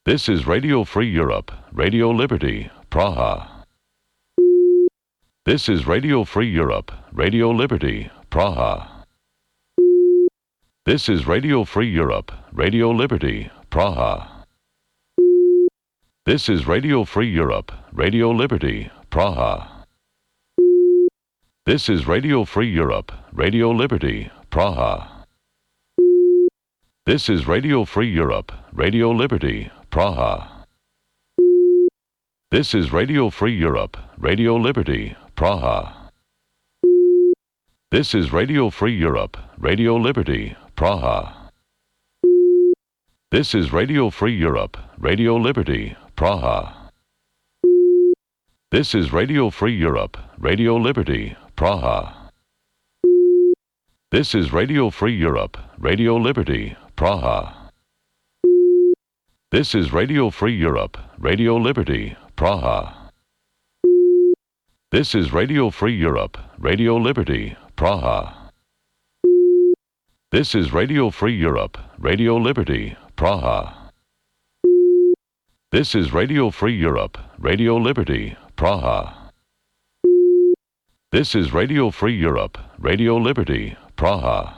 This is Radio Free Europe, Radio Liberty, Praha. This is Radio Free Europe, Radio Liberty, Praha. This is Radio Free Europe, Radio Liberty, Praha. This is Radio Free Europe, Radio Liberty, Praha. This is Radio Free Europe, Radio Liberty, Praha. This is Radio Free Europe, Radio Liberty, Praha. This is Radio Free Europe, Radio Liberty, Praha. This is Radio Free Europe, Radio Liberty, Praha. This is Radio Free Europe, Radio Liberty, Praha. This is Radio Free Europe, Radio Liberty, Praha. This is Radio Free Europe, Radio Liberty, Praha. This is Radio Free Europe, Radio Liberty, Praha. This is Radio Free Europe, Radio Liberty, Praha. This is Radio Free Europe, Radio Liberty, Praha. This is Radio Free Europe, Radio Liberty, Praha. This is Radio Free Europe, Radio Liberty, Praha.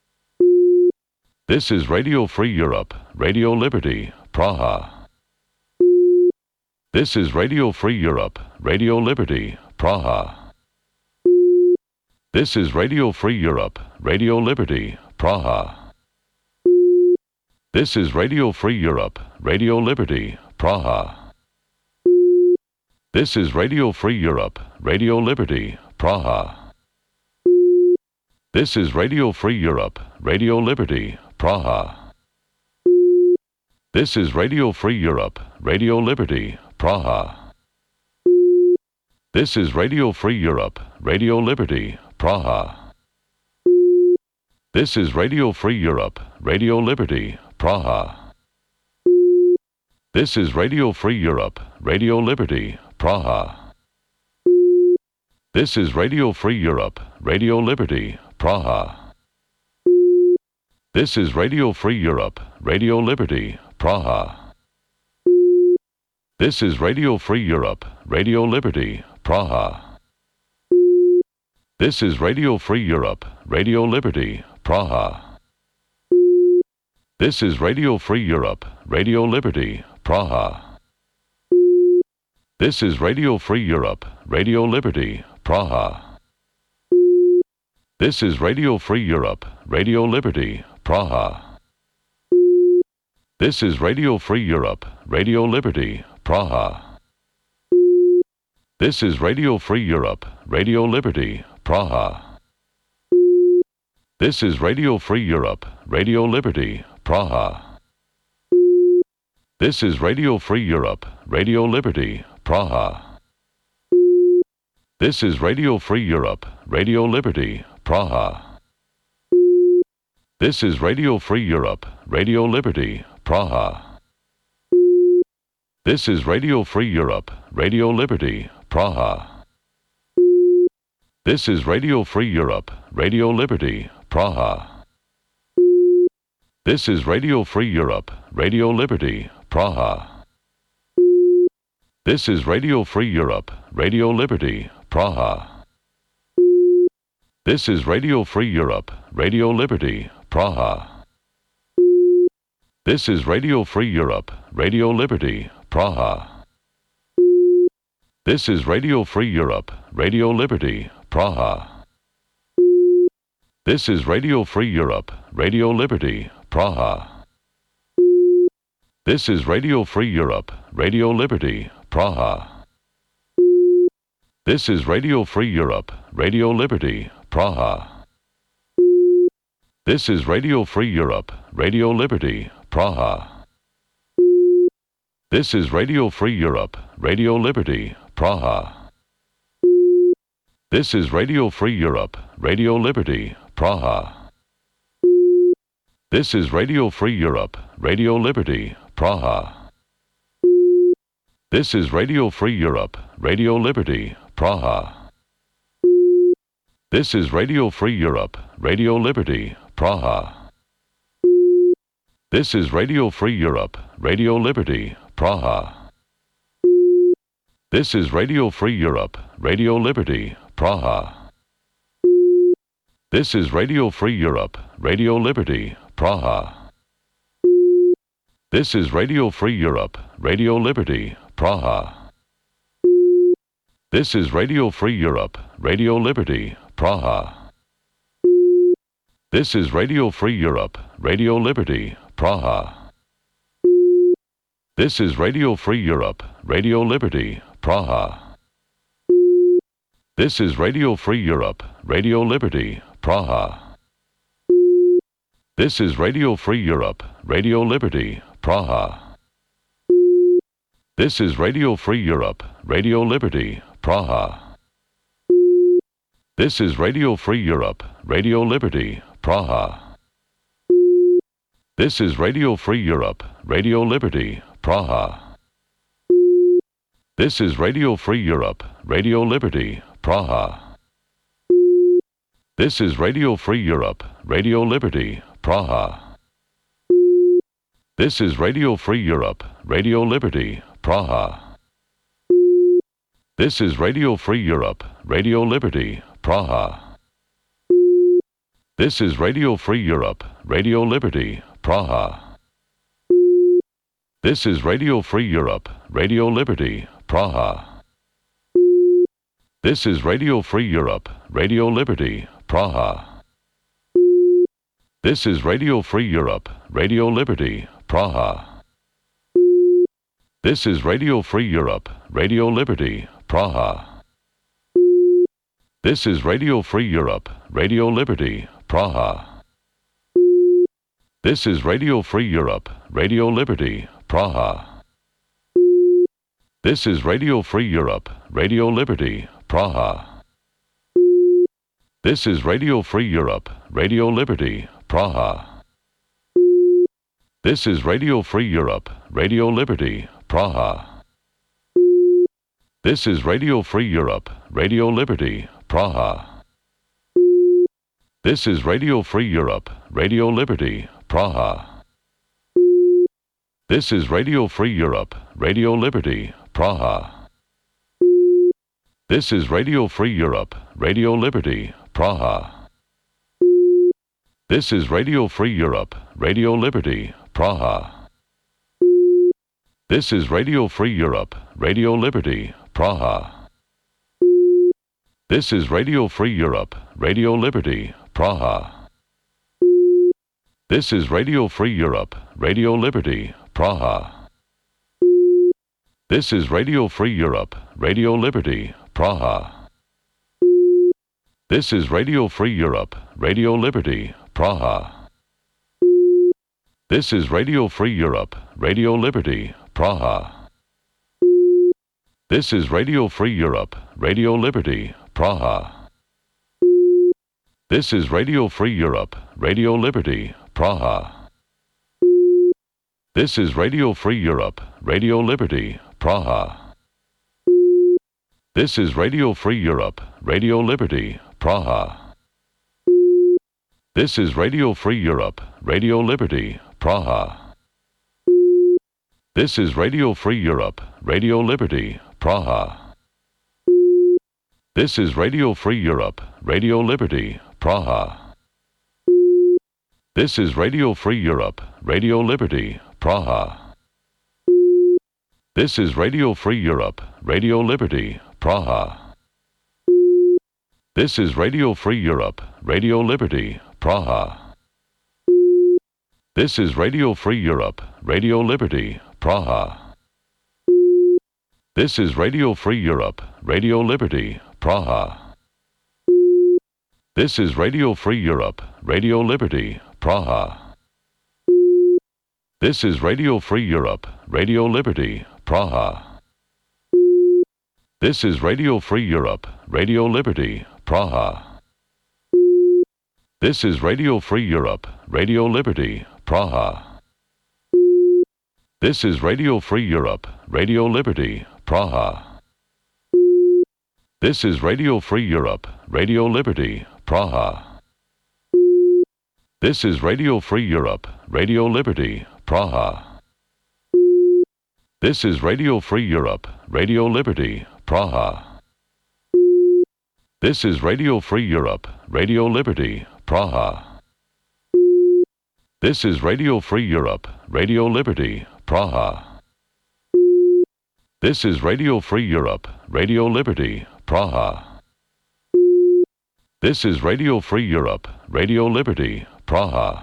This is Radio Free Europe, Radio Liberty, Praha. This is Radio Free Europe, Radio Liberty, Praha. This is Radio Free Europe, Radio Liberty, Praha. This is Radio Free Europe, Radio Liberty, Praha. This is Radio Free Europe, Radio Liberty, Praha. This is Radio Free Europe, Radio Liberty, Praha. This is Radio Free Europe, Radio Liberty, Praha. This is Radio Free Europe, Radio Liberty, Praha. This is Radio Free Europe, Radio Liberty, Praha. This is Radio Free Europe, Radio Liberty, Praha. This is Radio Free Europe, Radio Liberty, Praha. This is Radio Free Europe, Radio Liberty, Praha. This is Radio Free Europe, Radio Liberty, Praha. This is Radio Free Europe, Radio Liberty, Praha. This is Radio Free Europe, Radio Liberty, Praha. This is Radio Free Europe, Radio Liberty, Praha. This is Radio Free Europe, Radio Liberty, Praha. This is Radio Free Europe, Radio Liberty, Praha. This is Radio Free Europe, Radio Liberty, Praha. This is Radio Free Europe, Radio Liberty, Praha. This is Radio Free Europe, Radio Liberty, Praha. This is Radio Free Europe, Radio Liberty, Praha. This is Radio Free Europe, Radio Liberty, Praha. This is Radio Free Europe, Radio Liberty, Praha. This is Radio Free Europe, Radio Liberty, Praha. This is Radio Free Europe, Radio Liberty, Praha. This is Radio Free Europe, Radio Liberty, Praha. This is Radio Free Europe, Radio Liberty, Praha. This is Radio Free Europe, Radio Liberty, Praha. This is Radio Free Europe, Radio Liberty, Praha. This is Radio Free Europe, Radio Liberty, Praha. This is Radio Free Europe, Radio Liberty, Praha. This is Radio Free Europe, Radio Liberty, Praha. This is Radio Free Europe, Radio Liberty, Praha. This is Radio Free Europe, Radio Liberty, Praha. This is Radio Free Europe, Radio Liberty, Praha. This is Radio Free Europe, Radio Liberty, Praha. This is Radio Free Europe, Radio Liberty, Praha. This is Radio Free Europe, Radio Liberty, Praha. This is Radio Free Europe, Radio Liberty, Praha. This is Radio Free Europe, Radio Liberty, Praha. This is Radio Free Europe, Radio Liberty, Praha. This is Radio Free Europe, Radio Liberty, Praha. This is Radio Free Europe, Radio Liberty, Praha. This is Radio Free Europe, Radio Liberty, Praha. This is Radio Free Europe, Radio Liberty, Praha. This is Radio Free Europe, Radio Liberty, Praha. This is Radio Free Europe, Radio Liberty, Praha. This is Radio Free Europe, Radio Liberty, Praha. This is Radio Free Europe, Radio Liberty, Praha. This is Radio Free Europe, Radio Liberty, Praha. This is Radio Free Europe, Radio Liberty, Praha. This is Radio Free Europe, Radio Liberty, Praha. This is Radio Free Europe, Radio Liberty, Praha. This is Radio Free Europe, Radio Liberty, Praha. This is Radio Free Europe, Radio Liberty, Praha. This is Radio Free Europe, Radio Liberty, Praha. This is Radio Free Europe, Radio Liberty, Praha. This is Radio Free Europe, Radio Liberty, Praha. This is Radio Free Europe, Radio Liberty, Praha. This is Radio Free Europe, Radio Liberty, Praha. This is Radio Free Europe, Radio Liberty, Praha. This is Radio Free Europe, Radio Liberty, Praha. This is Radio Free Europe, Radio Liberty, Praha. This is Radio Free Europe, Radio Liberty, Praha. This is Radio Free Europe, Radio Liberty, Praha. This is Radio Free Europe, Radio Liberty, Praha. This is Radio Free Europe, Radio Liberty, Praha. This is Radio Free Europe, Radio Liberty, Praha. This is Radio Free Europe, Radio Liberty, Praha. This is Radio Free Europe, Radio Liberty, Praha. This is Radio Free Europe, Radio Liberty, Praha. This is Radio Free Europe, Radio Liberty, Praha. This is Radio Free Europe, Radio Liberty, Praha. This is Radio Free Europe, Radio Liberty, Praha. This is Radio Free Europe, Radio Liberty, Praha. This is Radio Free Europe, Radio Liberty, Praha. This is Radio Free Europe, Radio Liberty, Praha. This is Radio Free Europe, Radio Liberty, Praha. This is Radio Free Europe, Radio Liberty, Praha. This is Radio Free Europe, Radio Liberty, Praha. This is Radio Free Europe, Radio Liberty, Praha. This is Radio Free Europe, Radio Liberty, Praha. This is Radio Free Europe, Radio Liberty, Praha. This is Radio Free Europe, Radio Liberty, Praha. This is Radio Free Europe, Radio Liberty, Praha. This is Radio Free Europe, Radio Liberty, Praha. This is Radio Free Europe, Radio Liberty, Praha. This is Radio Free Europe, Radio Liberty, Praha. This is Radio Free Europe, Radio Liberty, Praha. This is Radio Free Europe, Radio Liberty, Praha. This is Radio Free Europe, Radio Liberty, Praha. This is Radio Free Europe, Radio Liberty, Praha. This is Radio Free Europe, Radio Liberty, Praha. This is Radio Free Europe, Radio Liberty, Praha. This is Radio Free Europe, Radio Liberty, Praha. This is Radio Free Europe, Radio Liberty, Praha. This is Radio Free Europe, Radio Liberty, Praha. This is Radio Free Europe, Radio Liberty, Praha. This is Radio Free Europe, Radio Liberty, Praha.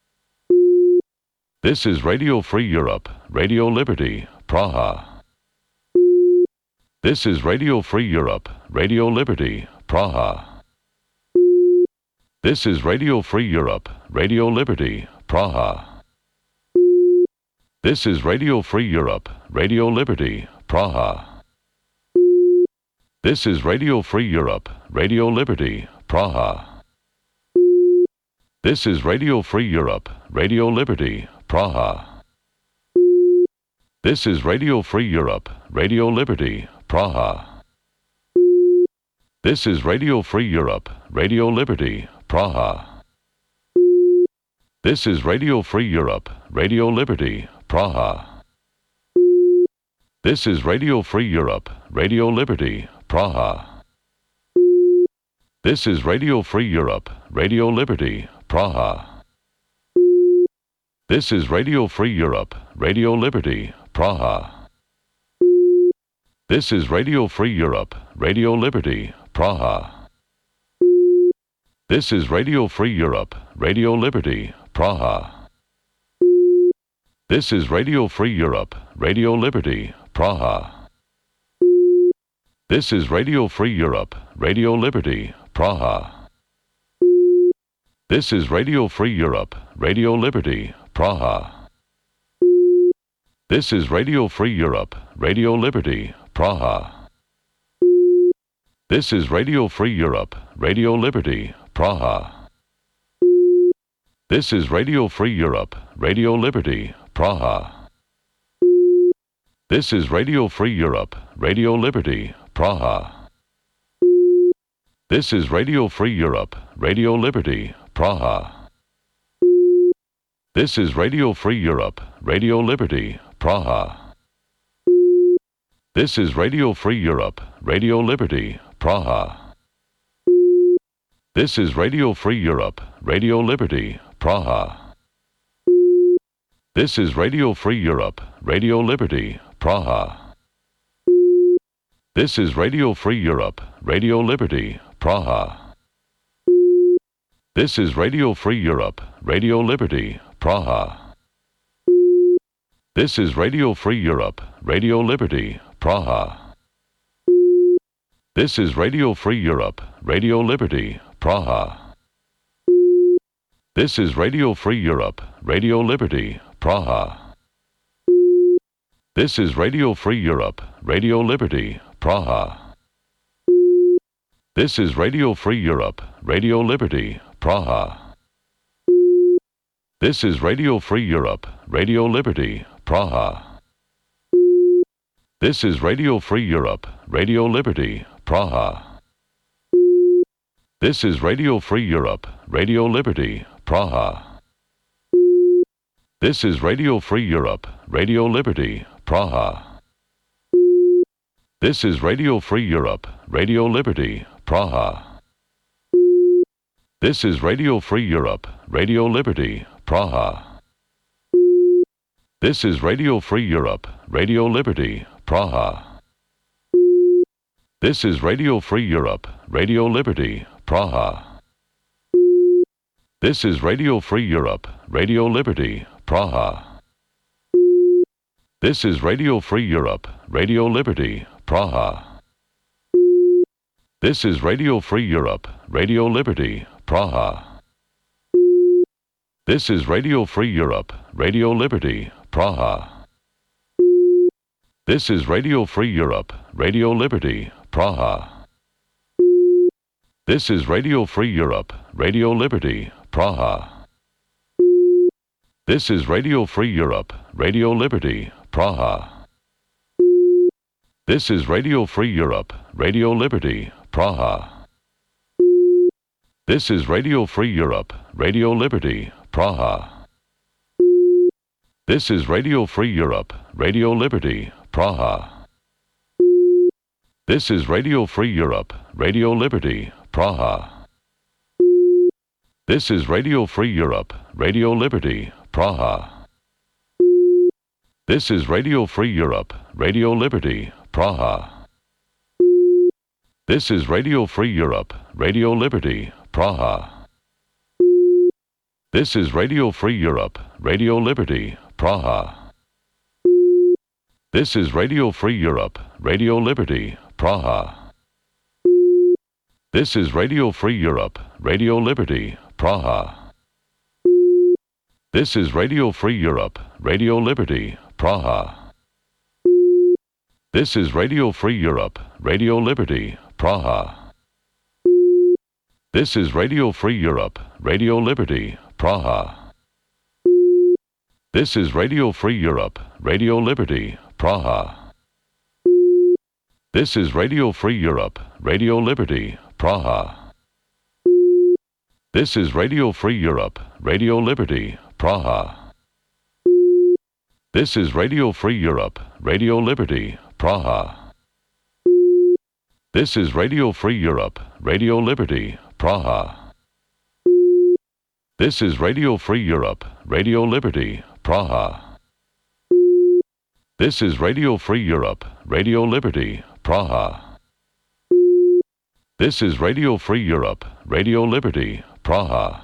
This is Radio Free Europe, Radio Liberty, Praha. This is Radio Free Europe, Radio Liberty, Praha. This is Radio Free Europe, Radio Liberty, Praha. This is Radio Free Europe, Radio Liberty, Praha. This is Radio Free Europe, Radio Liberty, Praha. This is Radio Free Europe, Radio Liberty, Praha. This is Radio Free Europe, Radio Liberty, Praha. This is Radio Free Europe, Radio Liberty, Praha. This is Radio Free Europe, Radio Liberty, Praha. This is Radio Free Europe, Radio Liberty, Praha. This is Radio Free Europe, Radio Liberty, Praha. This is Radio Free Europe, Radio Liberty, Praha. This is Radio Free Europe, Radio Liberty, Praha. This is Radio Free Europe, Radio Liberty, Praha. This is Radio Free Europe, Radio Liberty, Praha. This is Radio Free Europe, Radio Liberty, Praha. This is Radio Free Europe, Radio Liberty, Praha. This is Radio Free Europe, Radio Liberty, Praha. This is Radio Free Europe, Radio Liberty, Praha. This is Radio Free Europe, Radio Liberty, Praha. This is Radio Free Europe, Radio Liberty, Praha. This is Radio Free Europe, Radio Liberty, Praha. This is Radio Free Europe, Radio Liberty, Praha. This is Radio Free Europe, Radio Liberty, Praha. This is Radio Free Europe, Radio Liberty, Praha. This is Radio Free Europe, Radio Liberty, Praha. This is Radio Free Europe, Radio Liberty, Praha. This is Radio Free Europe, Radio Liberty, Praha. This is Radio Free Europe, Radio Liberty, Praha. This is Radio Free Europe, Radio Liberty, Praha. This is Radio Free Europe, Radio Liberty, Praha. This is Radio Free Europe, Radio Liberty, Praha. This is Radio Free Europe, Radio Liberty, Praha. This is Radio Free Europe, Radio Liberty, Praha. This is Radio Free Europe, Radio Liberty, Praha. This is Radio Free Europe, Radio Liberty, Praha. This is Radio Free Europe, Radio Liberty, Praha. This is Radio Free Europe, Radio Liberty, Praha. This is Radio Free Europe, Radio Liberty, Praha. This is Radio Free Europe, Radio Liberty, Praha. This is Radio Free Europe, Radio Liberty, Praha. This is Radio Free Europe, Radio Liberty, Praha. This is Radio Free Europe, Radio Liberty, Praha. This is Radio Free Europe, Radio Liberty, Praha. This is Radio Free Europe, Radio Liberty, Praha. This is Radio Free Europe, Radio Liberty, Praha. This is Radio Free Europe, Radio Liberty, Praha. This is Radio Free Europe, Radio Liberty, Praha. This is Radio Free Europe, Radio Liberty, Praha. This is Radio Free Europe, Radio Liberty, Praha. This is Radio Free Europe, Radio Liberty, Praha. This is Radio Free Europe, Radio Liberty, Praha. This is Radio Free Europe, Radio Liberty, Praha. This is Radio Free Europe, Radio Liberty, Praha. This is Radio Free Europe, Radio Liberty, Praha. This is Radio Free Europe, Radio Liberty, Praha. This is Radio Free Europe, Radio Liberty, Praha. This is Radio Free Europe, Radio Liberty, Praha. This is Radio Free Europe, Radio Liberty, Praha. This is Radio Free Europe, Radio Liberty, Praha. This is Radio Free Europe, Radio Liberty, Praha. This is Radio Free Europe, Radio Liberty, Praha. This is Radio Free Europe, Radio Liberty, Praha. This is Radio Free Europe, Radio Liberty, Praha. This is Radio Free Europe, Radio Liberty, Praha. This is Radio Free Europe, Radio Liberty, Praha. This is Radio Free Europe, Radio Liberty, Praha. This is Radio Free Europe, Radio Liberty, Praha. This is Radio Free Europe, Radio Liberty, Praha.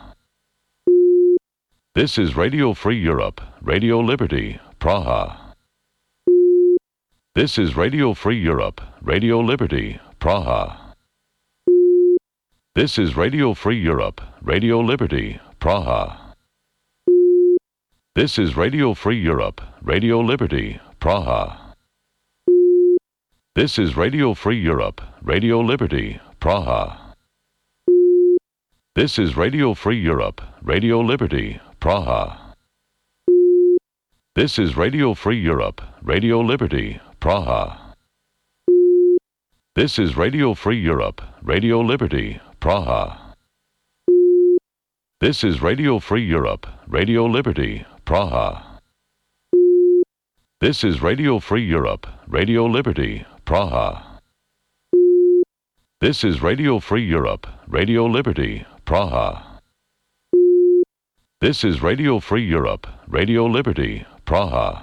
This is Radio Free Europe, Radio Liberty, Praha. This is Radio Free Europe, Radio Liberty, Praha. This is Radio Free Europe, Radio Liberty, Praha. This is Radio Free Europe, Radio Liberty, Praha. This is Radio Free Europe, Radio Liberty, Praha. This is Radio Free Europe, Radio Liberty, Praha. This is Radio Free Europe, Radio Liberty, Praha. This is Radio Free Europe, Radio Liberty, Praha. This is Radio Free Europe, Radio Liberty, Praha. This is Radio Free Europe, Radio Liberty, Praha. This is Radio Free Europe, Radio Liberty, Praha. This is Radio Free Europe, Radio Liberty, Praha.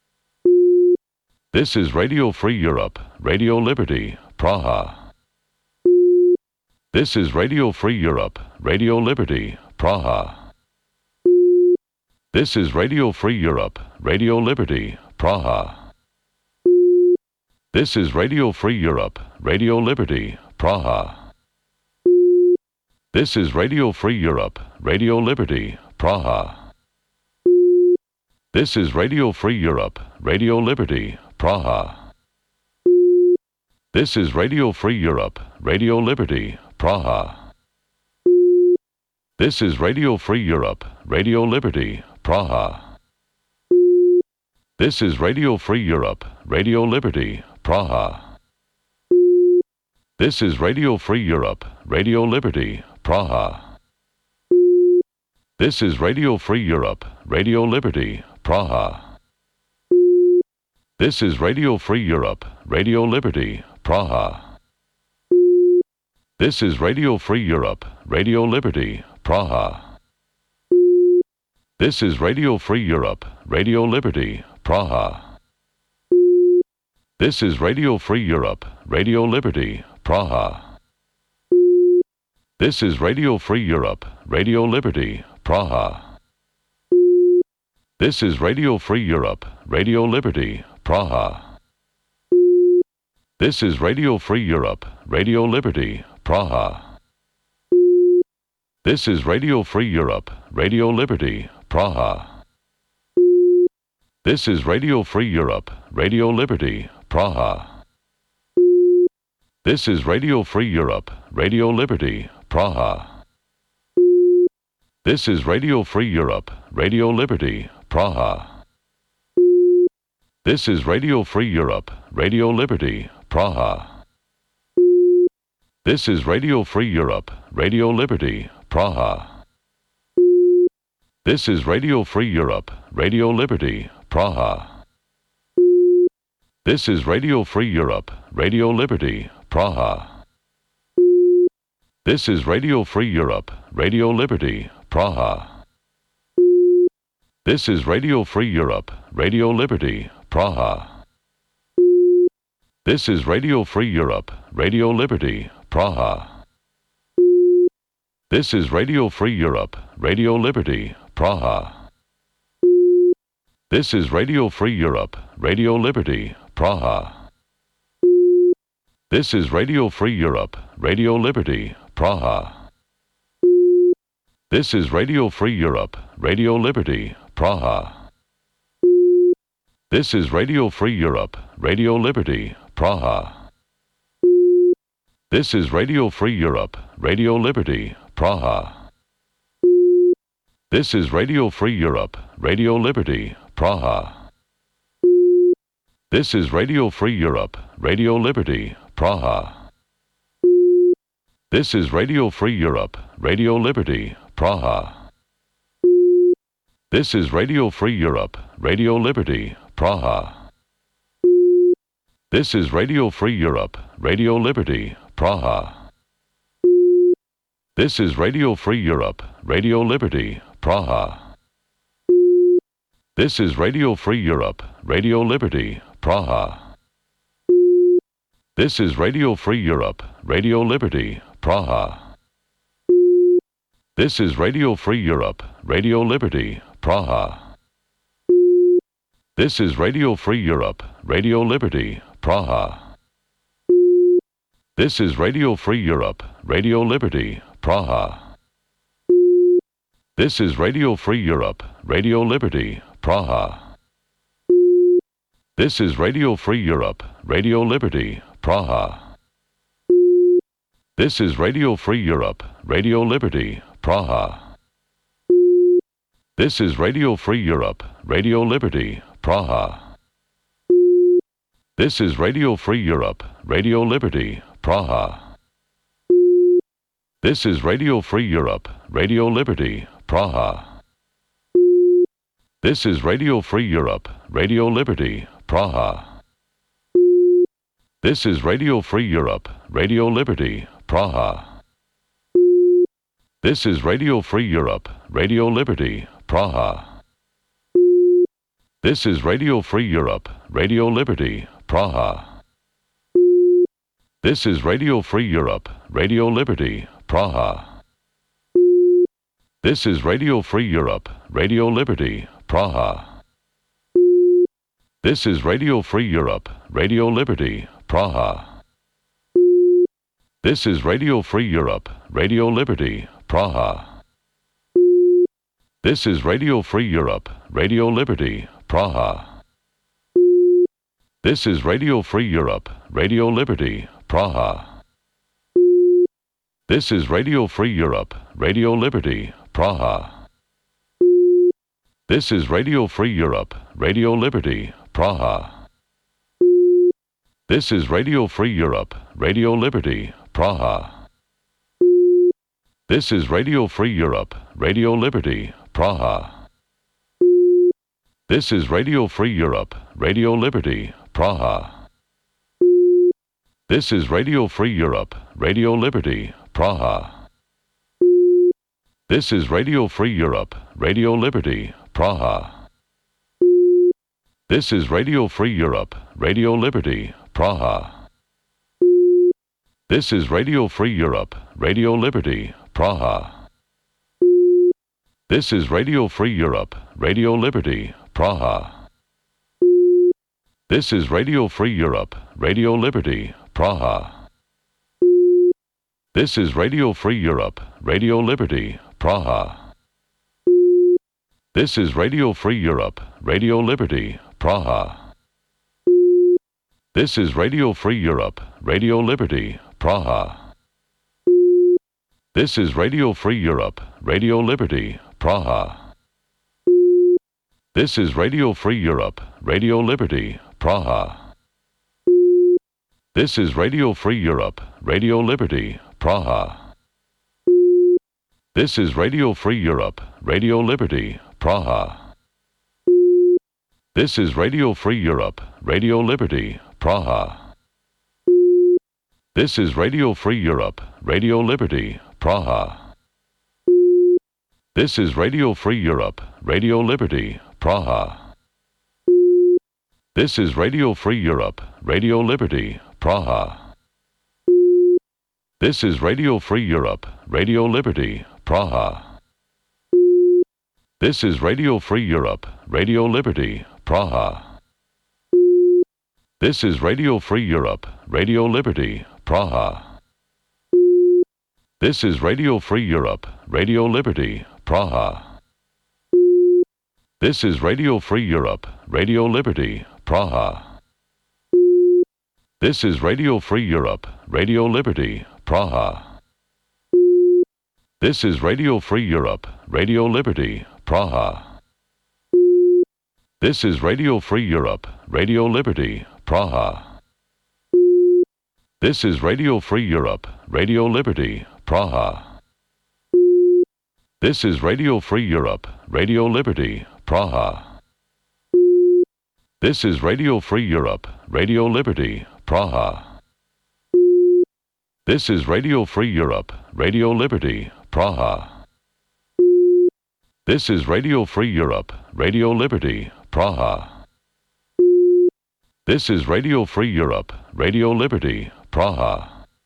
This is Radio Free Europe, Radio Liberty, Praha. This is Radio Free Europe, Radio Liberty, Praha. This is Radio Free Europe, Radio Liberty, Praha. This is Radio Free Europe, Radio Liberty, Praha. This is Radio Free Europe, Radio Liberty, Praha. This is Radio Free Europe, Radio Liberty, Praha. This is Radio Free Europe, Radio Liberty, Praha. This is Radio Free Europe, Radio Liberty, Praha. This is Radio Free Europe, Radio Liberty, Praha. This is Radio Free Europe, Radio Liberty, Praha. This is Radio Free Europe, Radio Liberty, Praha. This is Radio Free Europe, Radio Liberty, Praha. This is Radio Free Europe, Radio Liberty, Praha. This is Radio Free Europe, Radio Liberty, Praha. This is Radio Free Europe, Radio Liberty, Praha. This is Radio Free Europe, Radio Liberty, Praha. This is Radio Free Europe, Radio Liberty, Praha. This is Radio Free Europe, Radio Liberty, Praha. This is Radio Free Europe, Radio Liberty, Praha. This is Radio Free Europe, Radio Liberty, Praha. This is Radio Free Europe, Radio Liberty, Praha. This is Radio Free Europe, Radio Liberty, Praha. This is Radio Free Europe, Radio Liberty, Praha. This is Radio Free Europe, Radio Liberty, Praha. This is Radio Free Europe, Radio Liberty, Praha. This is Radio Free Europe, Radio Liberty, Praha. This is Radio Free Europe, Radio Liberty, Praha. This is Radio Free Europe, Radio Liberty, Praha. This is Radio Free Europe, Radio Liberty, Praha. This is Radio Free Europe, Radio Liberty, Praha. This is Radio Free Europe, Radio Liberty, Praha. This is Radio Free Europe, Radio Liberty, Praha. This is Radio Free Europe, Radio Liberty, Praha. This is Radio Free Europe, Radio Liberty, Praha. This is Radio Free Europe, Radio Liberty, Praha. This is Radio Free Europe, Radio Liberty, Praha. This is Radio Free Europe, Radio Liberty, Praha. This is Radio Free Europe, Radio Liberty, Praha. This is Radio Free Europe, Radio Liberty, Praha. This is Radio Free Europe, Radio Liberty, Praha. This is Radio Free Europe, Radio Liberty, Praha. This is Radio Free Europe, Radio Liberty, Praha. This is Radio Free Europe, Radio Liberty, Praha. This is Radio Free Europe, Radio Liberty, Praha. This is Radio Free Europe, Radio Liberty, Praha. This is Radio Free Europe, Radio Liberty, Praha. This is Radio Free Europe, Radio Liberty, Praha. This is Radio Free Europe, Radio Liberty, Praha. This is Radio Free Europe, Radio Liberty, Praha. This is Radio Free Europe, Radio Liberty, Praha. This is Radio Free Europe, Radio Liberty, Praha. This is Radio Free Europe, Radio Liberty, Praha. This is Radio Free Europe, Radio Liberty, Praha. This is Radio Free Europe, Radio Liberty, Praha. This is Radio Free Europe, Radio Liberty, Praha. This is Radio Free Europe, Radio Liberty, Praha. This is Radio Free Europe, Radio Liberty, Praha. This is Radio Free Europe, Radio Liberty, Praha. This is Radio Free Europe, Radio Liberty, Praha. This is Radio Free Europe, Radio Liberty, Praha. This is Radio Free Europe, Radio Liberty, Praha. This is Radio Free Europe, Radio Liberty, Praha. This is Radio Free Europe, Radio Liberty, Praha. This is Radio Free Europe, Radio Liberty, Praha. This is Radio Free Europe, Radio Liberty, Praha. This is Radio Free Europe, Radio Liberty, Praha. This is Radio Free Europe, Radio Liberty, Praha. This is Radio Free Europe, Radio Liberty, Praha. This is Radio Free Europe, Radio Liberty, Praha. This is Radio Free Europe, Radio Liberty, Praha. This is Radio Free Europe, Radio Liberty, Praha. This is Radio Free Europe, Radio Liberty, Praha. This is Radio Free Europe, Radio Liberty, Praha. This is Radio Free Europe, Radio Liberty, Praha. This is Radio Free Europe, Radio Liberty, Praha. This is Radio Free Europe, Radio Liberty, Praha. This is Radio Free Europe, Radio Liberty, Praha. This is Radio Free Europe, Radio Liberty, Praha. This is Radio Free Europe, Radio Liberty, Praha. This is Radio Free Europe, Radio Liberty, Praha. This is Radio Free Europe, Radio Liberty, Praha. This is Radio Free Europe, Radio Liberty, Praha. This is Radio Free Europe, Radio Liberty, Praha. This is Radio Free Europe, Radio Liberty, Praha. This is Radio Free Europe, Radio Liberty, Praha. This is Radio Free Europe, Radio Liberty, Praha. This is Radio Free Europe, Radio Liberty, Praha. This is Radio Free Europe, Radio Liberty, Praha. This is Radio Free Europe, Radio Liberty, Praha. This is Radio Free Europe, Radio Liberty, Praha. This is Radio Free Europe, Radio Liberty, Praha. This is Radio Free Europe, Radio Liberty, Praha. This is Radio Free Europe, Radio Liberty, Praha. This is Radio Free Europe, Radio Liberty, Praha. This is Radio Free Europe, Radio Liberty, Praha. This is Radio Free Europe, Radio Liberty, Praha. This is Radio Free Europe, Radio Liberty, Praha. This is Radio Free Europe, Radio Liberty, Praha.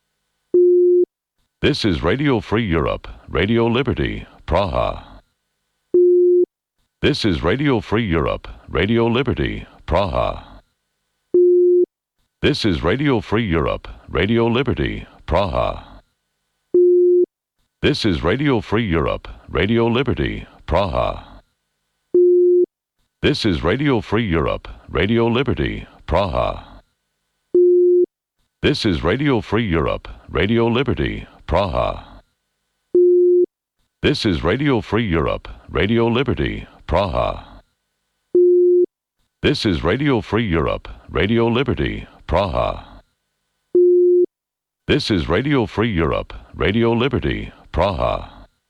This is Radio Free Europe, Radio Liberty, Praha. This is Radio Free Europe, Radio Liberty, Praha. This is Radio Free Europe, Radio Liberty, Praha. This is Radio Free Europe, Radio Liberty, Praha. This is Radio Free Europe, Radio Liberty, Praha. This is Radio Free Europe, Radio Liberty, Praha. This is Radio Free Europe, Radio Liberty, Praha. This is Radio Free Europe, Radio Liberty, Praha. This is Radio Free Europe, Radio Liberty, Praha.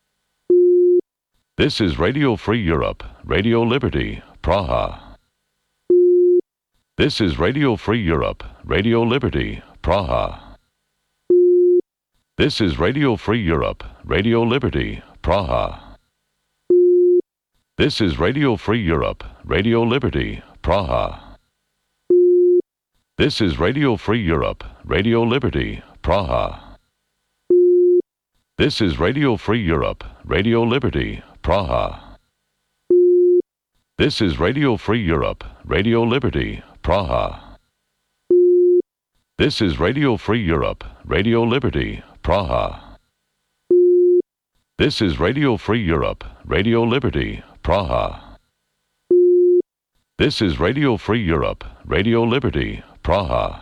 This is Radio Free Europe, Radio Liberty, Praha. This is Radio Free Europe, Radio Liberty, Praha. This is Radio Free Europe, Radio Liberty, Praha. This is Radio Free Europe, Radio Liberty, Praha. This is Radio Free Europe, Radio Liberty, Praha. This is Radio Free Europe, Radio Liberty, Praha. This is Radio Free Europe, Radio Liberty, Praha. This is Radio Free Europe, Radio Liberty, Praha. This is Radio Free Europe, Radio Liberty, Praha. This is Radio Free Europe, Radio Liberty, Praha.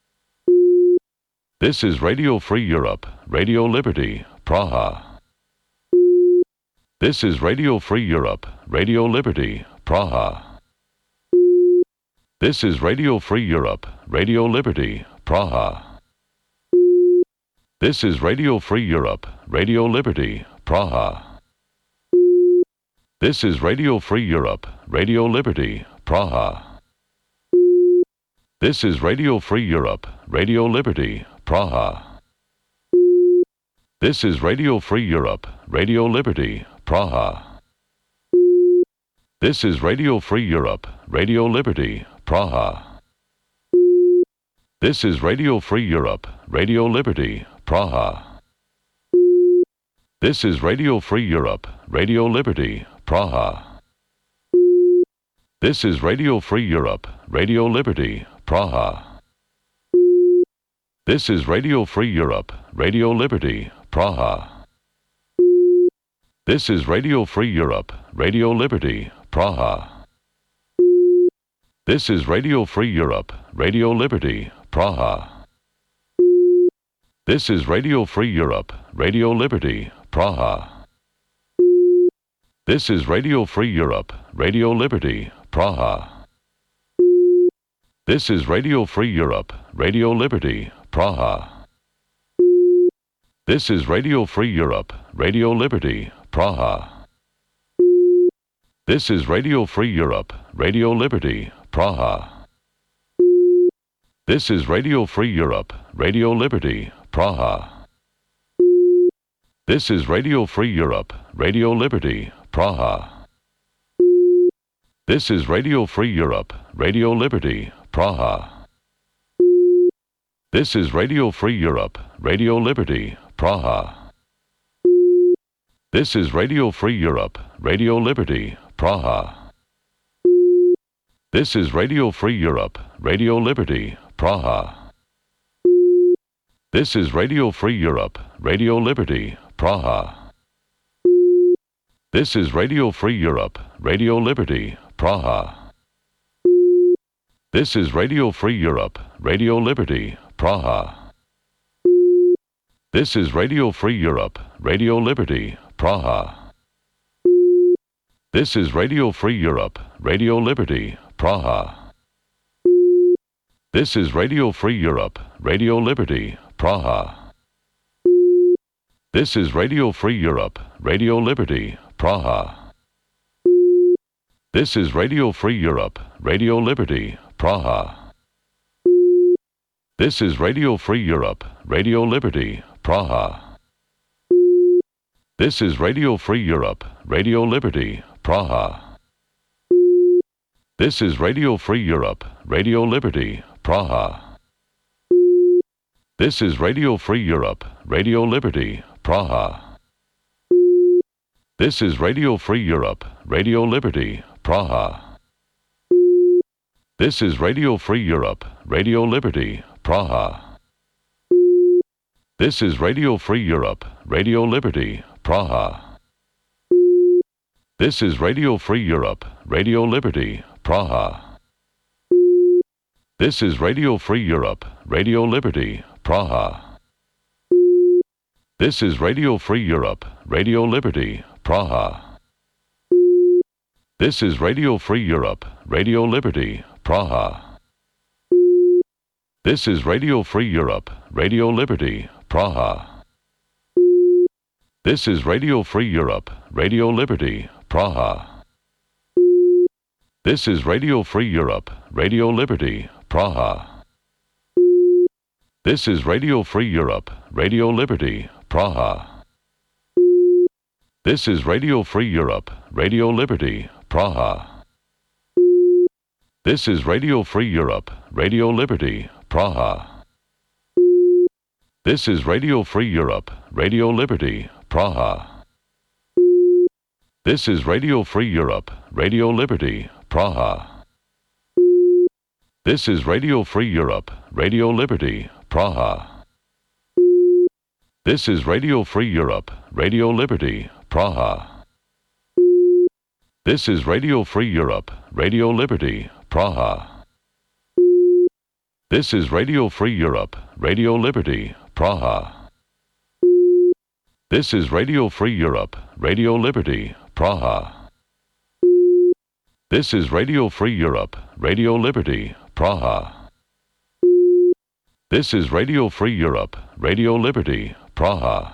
This is Radio Free Europe, Radio Liberty, Praha. This is Radio Free Europe, Radio Liberty, Praha. This is Radio Free Europe, Radio Liberty, Praha. This is Radio Free Europe, Radio Liberty, Praha. This is Radio Free Europe, Radio Liberty, Praha. This is Radio Free Europe, Radio Liberty, Praha. This is Radio Free Europe, Radio Liberty, Praha. This is Radio Free Europe, Radio Liberty, Praha. This is Radio Free Europe, Radio Liberty, Praha. This is Radio Free Europe, Radio Liberty, Praha. This is Radio Free Europe, Radio Liberty, Praha. This is Radio Free Europe, Radio Liberty, Praha. This is Radio Free Europe, Radio Liberty, Praha. This is Radio Free Europe, Radio Liberty, Praha. This is Radio Free Europe, Radio Liberty, Praha. This is Radio Free Europe, Radio Liberty, Praha. This is Radio Free Europe, Radio Liberty, Praha. This is Radio Free Europe, Radio Liberty, Praha. This is Radio Free Europe, Radio Liberty, Praha. This is Radio Free Europe, Radio Liberty, Praha. This is Radio Free Europe, Radio Liberty, Praha. This is Radio Free Europe, Radio Liberty, Praha. This is Radio Free Europe, Radio Liberty, Praha. This is Radio Free Europe, Radio Liberty, Praha. This is Radio Free Europe, Radio Liberty, Praha. This is Radio Free Europe, Radio Liberty, Praha. This is Radio Free Europe, Radio Liberty, Praha. This is Radio Free Europe, Radio Liberty, Praha. This is Radio Free Europe, Radio Liberty, Praha. This is Radio Free Europe, Radio Liberty, Praha. This is Radio Free Europe, Radio Liberty, Praha. This is Radio Free Europe, Radio Liberty, Praha. This is Radio Free Europe, Radio Liberty, Praha. This is Radio Free Europe, Radio Liberty, Praha. This is Radio Free Europe, Radio Liberty, Praha. This is Radio Free Europe, Radio Liberty, Praha. This is Radio Free Europe, Radio Liberty, Praha. This is Radio Free Europe, Radio Liberty, Praha. This is Radio Free Europe, Radio Liberty, Praha. This is Radio Free Europe, Radio Liberty, Praha. This is Radio Free Europe, Radio Liberty, Praha. This is Radio Free Europe, Radio Liberty, Praha. This is Radio Free Europe, Radio Liberty, Praha. This is Radio Free Europe, Radio Liberty, Praha. This is Radio Free Europe, Radio Liberty, Praha. This is Radio Free Europe, Radio Liberty, Praha. This is Radio Free Europe, Radio Liberty, Praha. This is Radio Free Europe, Radio Liberty, Praha. This is Radio Free Europe, Radio Liberty, Praha. This is Radio Free Europe, Radio Liberty, Praha. This is Radio Free Europe, Radio Liberty, Praha. This is Radio Free Europe, Radio Liberty, Praha. This is Radio Free Europe, Radio Liberty, Praha. This is Radio Free Europe, Radio Liberty, Praha. This is Radio Free Europe, Radio Liberty, Praha. This is Radio Free Europe, Radio Liberty, Praha. This is Radio Free Europe, Radio Liberty, Praha. This is Radio Free Europe, Radio Liberty, Praha. This is Radio Free Europe, Radio Liberty, Praha.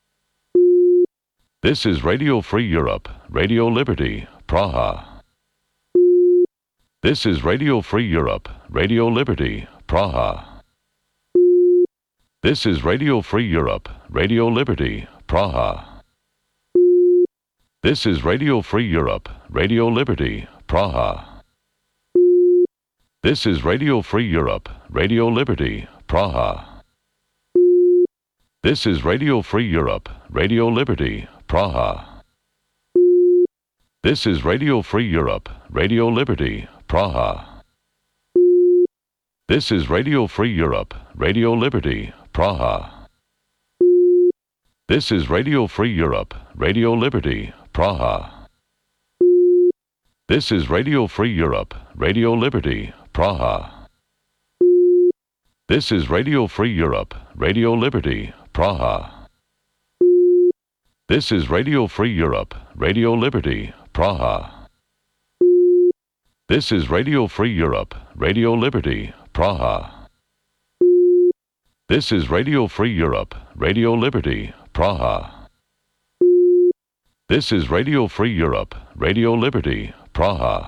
This is Radio Free Europe, Radio Liberty, Praha. This is Radio Free Europe, Radio Liberty, Praha. This is Radio Free Europe, Radio Liberty, Praha. This is Radio Free Europe, Radio Liberty, Praha. This is Radio Free Europe, Radio Liberty, Praha. This is Radio Free Europe, Radio Liberty, Praha. This is Radio Free Europe, Radio Liberty, Praha. This is Radio Free Europe, Radio Liberty, Praha. This is Radio Free Europe, Radio Liberty, Praha. This is Radio Free Europe, Radio Liberty, Praha. This is Radio Free Europe, Radio Liberty, Praha. This is Radio Free Europe, Radio Liberty, Praha. This is Radio Free Europe, Radio Liberty, Praha. This is Radio Free Europe, Radio Liberty, Praha. This is Radio Free Europe, Radio Liberty, Praha.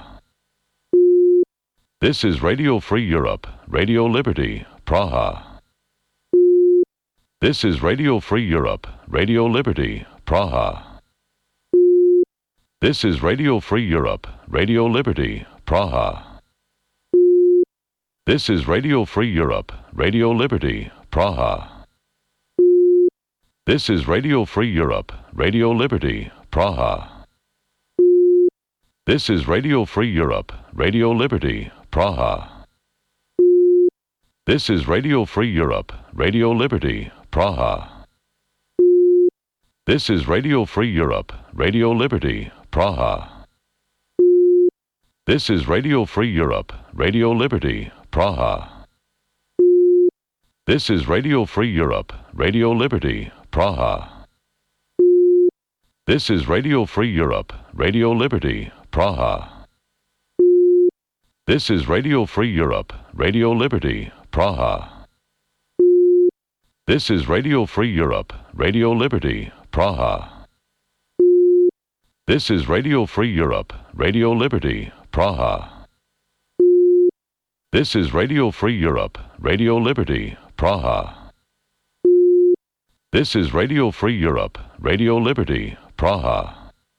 This is Radio Free Europe, Radio Liberty, Praha. This is Radio Free Europe, Radio Liberty, Praha. This is Radio Free Europe, Radio Liberty, Praha. This is Radio Free Europe, Radio Liberty, Praha. This is Radio Free Europe, Radio Liberty, Praha. This is Radio Free Europe, Radio Liberty, Praha. This is Radio Free Europe, Radio Liberty, Praha. This is Radio Free Europe, Radio Liberty, Praha. This is Radio Free Europe, Radio Liberty, Praha. This is Radio Free Europe, Radio Liberty, Praha. This is Radio Free Europe, Radio Liberty, Praha. This is Radio Free Europe, Radio Liberty, Praha. This is Radio Free Europe, Radio Liberty, Praha. This is Radio Free Europe, Radio Liberty, Praha. This is Radio Free Europe, Radio Liberty, Praha. This is Radio Free Europe, Radio Liberty, Praha.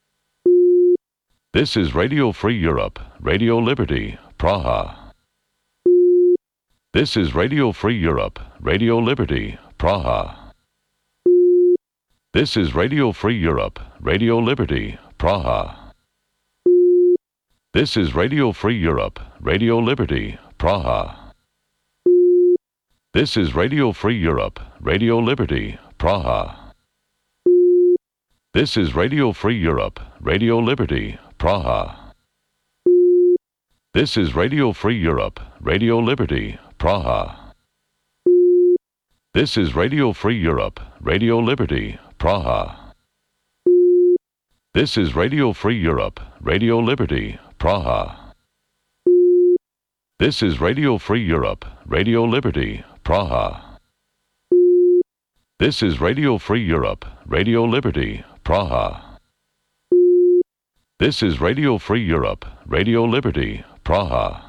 This is Radio Free Europe, Radio Liberty, Praha. This is Radio Free Europe, Radio Liberty, Praha. This is Radio Free Europe, Radio Liberty, Praha. This is Radio Free Europe, Radio Liberty, Praha. This is Radio Free Europe, Radio Liberty, Praha. This is Radio Free Europe, Radio Liberty, Praha. This is Radio Free Europe, Radio Liberty, Praha. This is Radio Free Europe, Radio Liberty, Praha. This is Radio Free Europe, Radio Liberty, Praha. This is Radio Free Europe, Radio Liberty, Praha. This is Radio Free Europe, Radio Liberty, Praha. This is Radio Free Europe, Radio Liberty, Praha.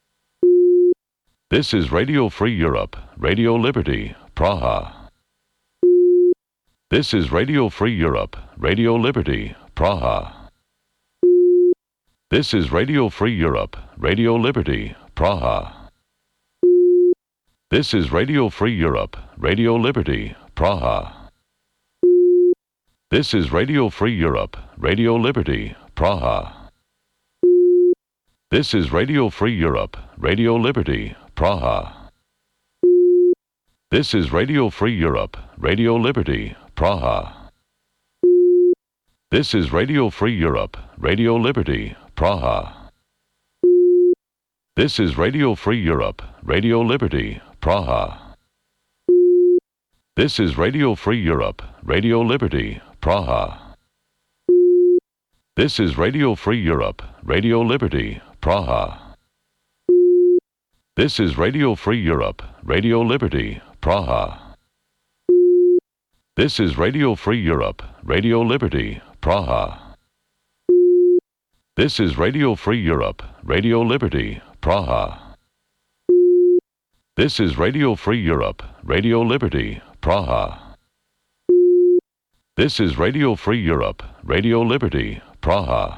This is Radio Free Europe, Radio Liberty, Praha. This is Radio Free Europe, Radio Liberty, Praha. This is Radio Free Europe, Radio Liberty, Praha. This is Radio Free Europe, Radio Liberty, Praha. This is Radio Free Europe, Radio Liberty, Praha. This is Radio Free Europe, Radio Liberty, Praha. This is Radio Free Europe, Radio Liberty, Praha. This is Radio Free Europe, Radio Liberty, Praha. This is Radio Free Europe, Radio Liberty, Praha. This is Radio Free Europe, Radio Liberty, Praha. This is Radio Free Europe, Radio Liberty, Praha. This is Radio Free Europe, Radio Liberty, Praha. This is Radio Free Europe, Radio Liberty, Praha. This is Radio Free Europe, Radio Liberty, Praha. This is Radio Free Europe, Radio Liberty, Praha. This is Radio Free Europe, Radio Liberty, Praha.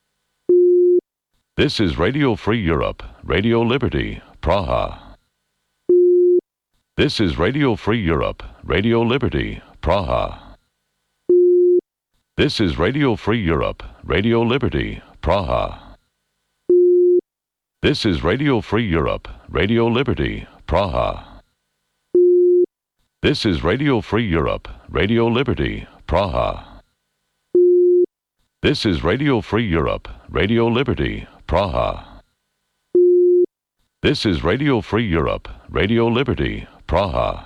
This is Radio Free Europe, Radio Liberty, Praha. This is Radio Free Europe, Radio Liberty, Praha. This is Radio Free Europe, Radio Liberty, Praha. This is Radio Free Europe, Radio Liberty, Praha. This is Radio Free Europe, Radio Liberty, Praha. This is Radio Free Europe, Radio Liberty, Praha. This is Radio Free Europe, Radio Liberty, Praha.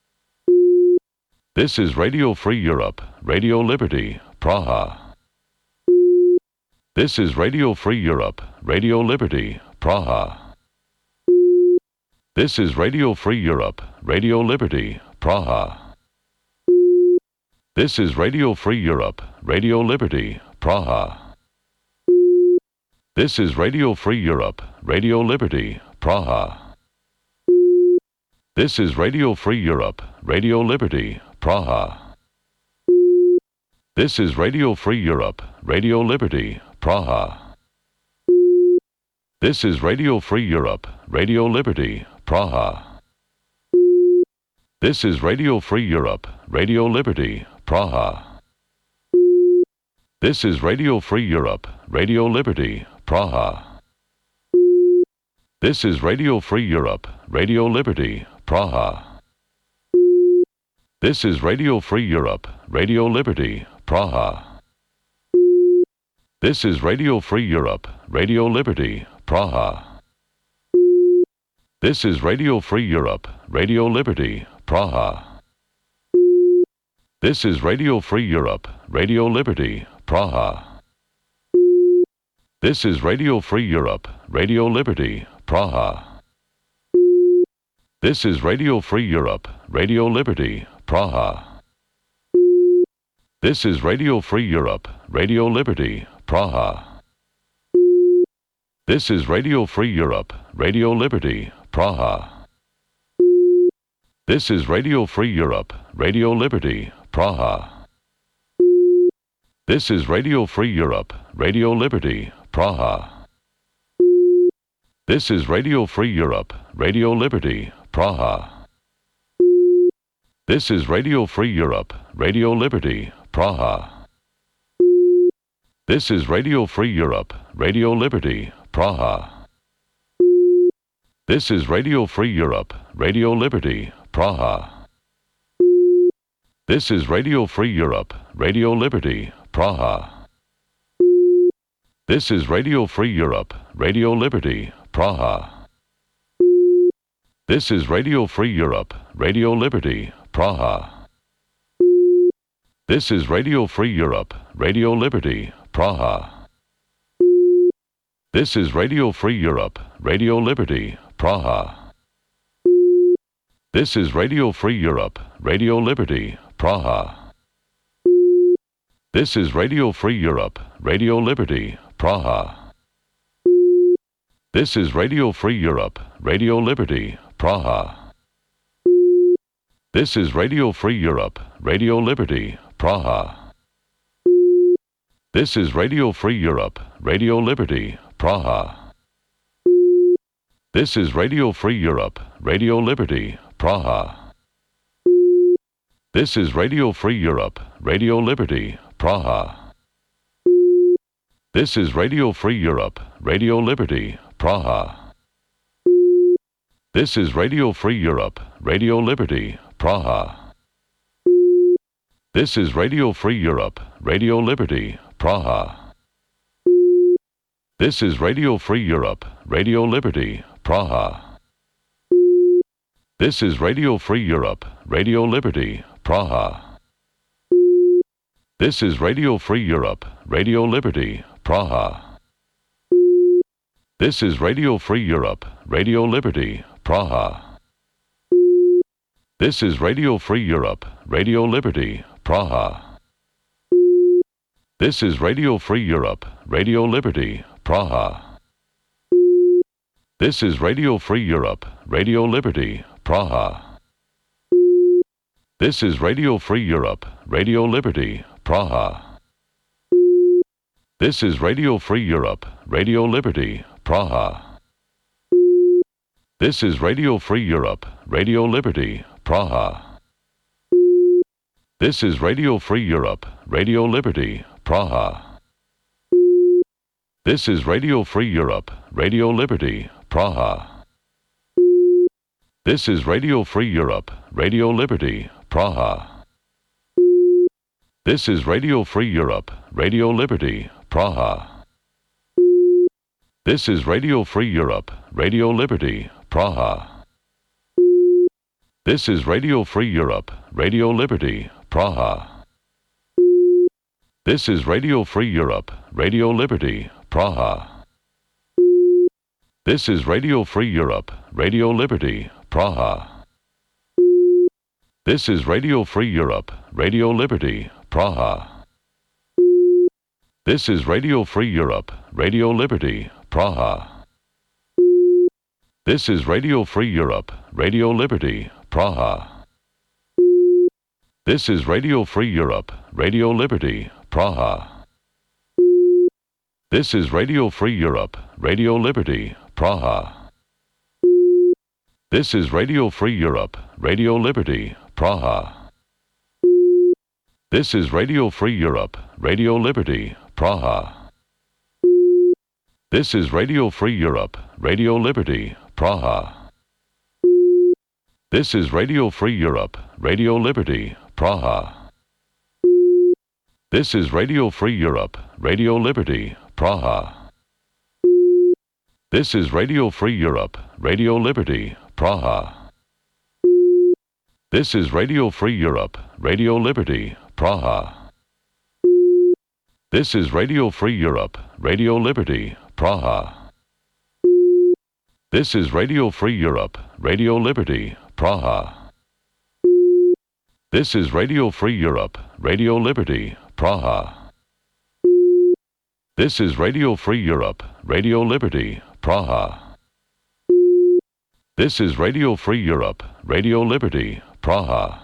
This is Radio Free Europe, Radio Liberty, Praha. This is Radio Free Europe, Radio Liberty, Praha. This is Radio Free Europe, Radio Liberty, Praha. This is Radio Free Europe, Radio Liberty, Praha. This is Radio Free Europe, Radio Liberty, Praha. This is Radio Free Europe, Radio Liberty, Praha. This is Radio Free Europe, Radio Liberty, Praha. This is Radio Free Europe, Radio Liberty, Praha. This is Radio Free Europe, Radio Liberty, Praha. This is Radio Free Europe, Radio Liberty, Praha. This is Radio Free Europe, Radio Liberty, Praha. This is Radio Free Europe, Radio Liberty, Praha. This is Radio Free Europe, Radio Liberty, Praha. This is Radio Free Europe, Radio Liberty, Praha. This is Radio Free Europe, Radio Liberty, Praha. This is Radio Free Europe, Radio Liberty, Praha. This is Radio Free Europe, Radio Liberty, Praha. This is Radio Free Europe, Radio Liberty, Praha. This is Radio Free Europe, Radio Liberty, Praha. This is Radio Free Europe, Radio Liberty, Praha. This is Radio Free Europe, Radio Liberty, Praha. This is Radio Free Europe, Radio Liberty, Praha. This is Radio Free Europe, Radio Liberty, Praha. This is Radio Free Europe, Radio Liberty, Praha. This is Radio Free Europe, Radio Liberty, Praha. This is Radio Free Europe, Radio Liberty, Praha. This is Radio Free Europe, Radio Liberty, Praha. This is Radio Free Europe, Radio Liberty, Praha. This is Radio Free Europe, Radio Liberty, Praha. This is Radio Free Europe, Radio Liberty, Praha. This is Radio Free Europe, Radio Liberty, Praha. This is Radio Free Europe, Radio Liberty, Praha. This is Radio Free Europe, Radio Liberty, Praha. This is Radio Free Europe, Radio Liberty, Praha. This is Radio Free Europe, Radio Liberty, Praha. This is Radio Free Europe, Radio Liberty, Praha. This is Radio Free Europe, Radio Liberty, Praha. This is Radio Free Europe, Radio Liberty, Praha. This is Radio Free Europe, Radio Liberty, Praha. This is Radio Free Europe, Radio Liberty, Praha. This is Radio Free Europe, Radio Liberty, Praha. This is Radio Free Europe, Radio Liberty, Praha. This is Radio Free Europe, Radio Liberty, Praha. This is Radio Free Europe, Radio Liberty, Praha. This is Radio Free Europe, Radio Liberty, Praha. This is Radio Free Europe, Radio Liberty, Praha. This is Radio Free Europe, Radio Liberty, Praha. This is Radio Free Europe, Radio Liberty, Praha. This is Radio Free Europe, Radio Liberty, Praha. This is Radio Free Europe, Radio Liberty, Praha. This is Radio Free Europe, Radio Liberty, Praha. This is Radio Free Europe, Radio Liberty, Praha. This is Radio Free Europe, Radio Liberty, Praha. This is Radio Free Europe, Radio Liberty, Praha. This is Radio Free Europe, Radio Liberty, Praha. This is Radio Free Europe, Radio Liberty, Praha. This is Radio Free Europe, Radio Liberty, Praha. This is Radio Free Europe, Radio Liberty, Praha. This is Radio Free Europe, Radio Liberty, Praha. This is Radio Free Europe, Radio Liberty, Praha. This is Radio Free Europe, Radio Liberty, Praha. This is Radio Free Europe, Radio Liberty, Praha. This is Radio Free Europe, Radio Liberty, Praha. This is Radio Free Europe, Radio Liberty, Praha. This is Radio Free Europe, Radio Liberty, Praha. This is Radio Free Europe, Radio Liberty, Praha. This is Radio Free Europe, Radio Liberty, Praha. This is Radio Free Europe, Radio Liberty, Praha. This is Radio Free Europe, Radio Liberty, Praha. This is Radio Free Europe, Radio Liberty, Praha. This is Radio Free Europe, Radio Liberty, Praha. This is Radio Free Europe, Radio Liberty, Praha. This is Radio Free Europe, Radio Liberty, Praha. This is Radio Free Europe, Radio Liberty, Praha. This is Radio Free Europe, Radio Liberty, Praha.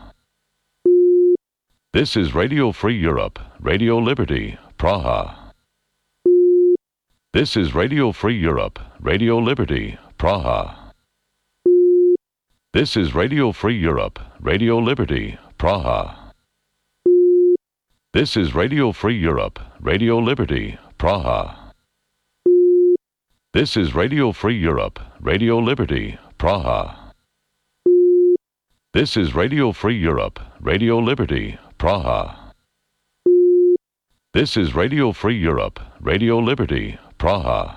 This is Radio Free Europe, Radio Liberty, Praha. This is Radio Free Europe, Radio Liberty, Praha. This is Radio Free Europe, Radio Liberty, Praha. This is Radio Free Europe, Radio Liberty, Praha. This is Radio Free Europe, Radio Liberty, Praha. This is Radio Free Europe, Radio Liberty, Praha. This is Radio Free Europe, Radio Liberty, Praha.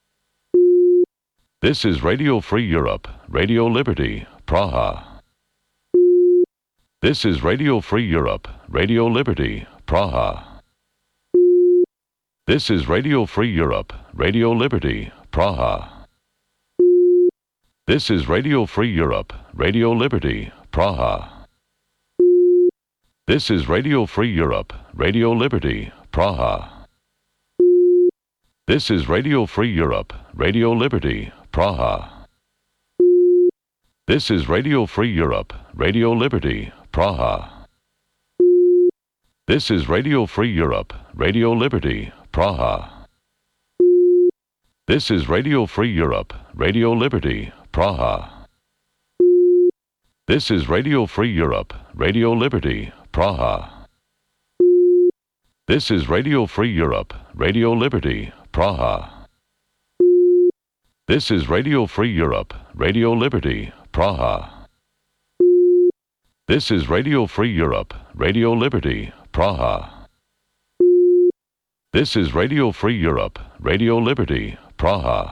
This is Radio Free Europe, Radio Liberty, Praha. This is Radio Free Europe, Radio Liberty, Praha. This is Radio Free Europe, Radio Liberty, Praha. This is Radio Free Europe, Radio Liberty, Praha. This is Radio Free Europe, Radio Liberty, Praha. This is Radio Free Europe, Radio Liberty, Praha. This is Radio Free Europe, Radio Liberty, Praha. This is Radio Free Europe, Radio Liberty, Praha. This is Radio Free Europe, Radio Liberty, Praha. This is Radio Free Europe, Radio Liberty, Praha. This is Radio Free Europe, Radio Liberty, Praha. This is Radio Free Europe, Radio Liberty, Praha. This is Radio Free Europe, Radio Liberty, Praha. This is Radio Free Europe, Radio Liberty, Praha.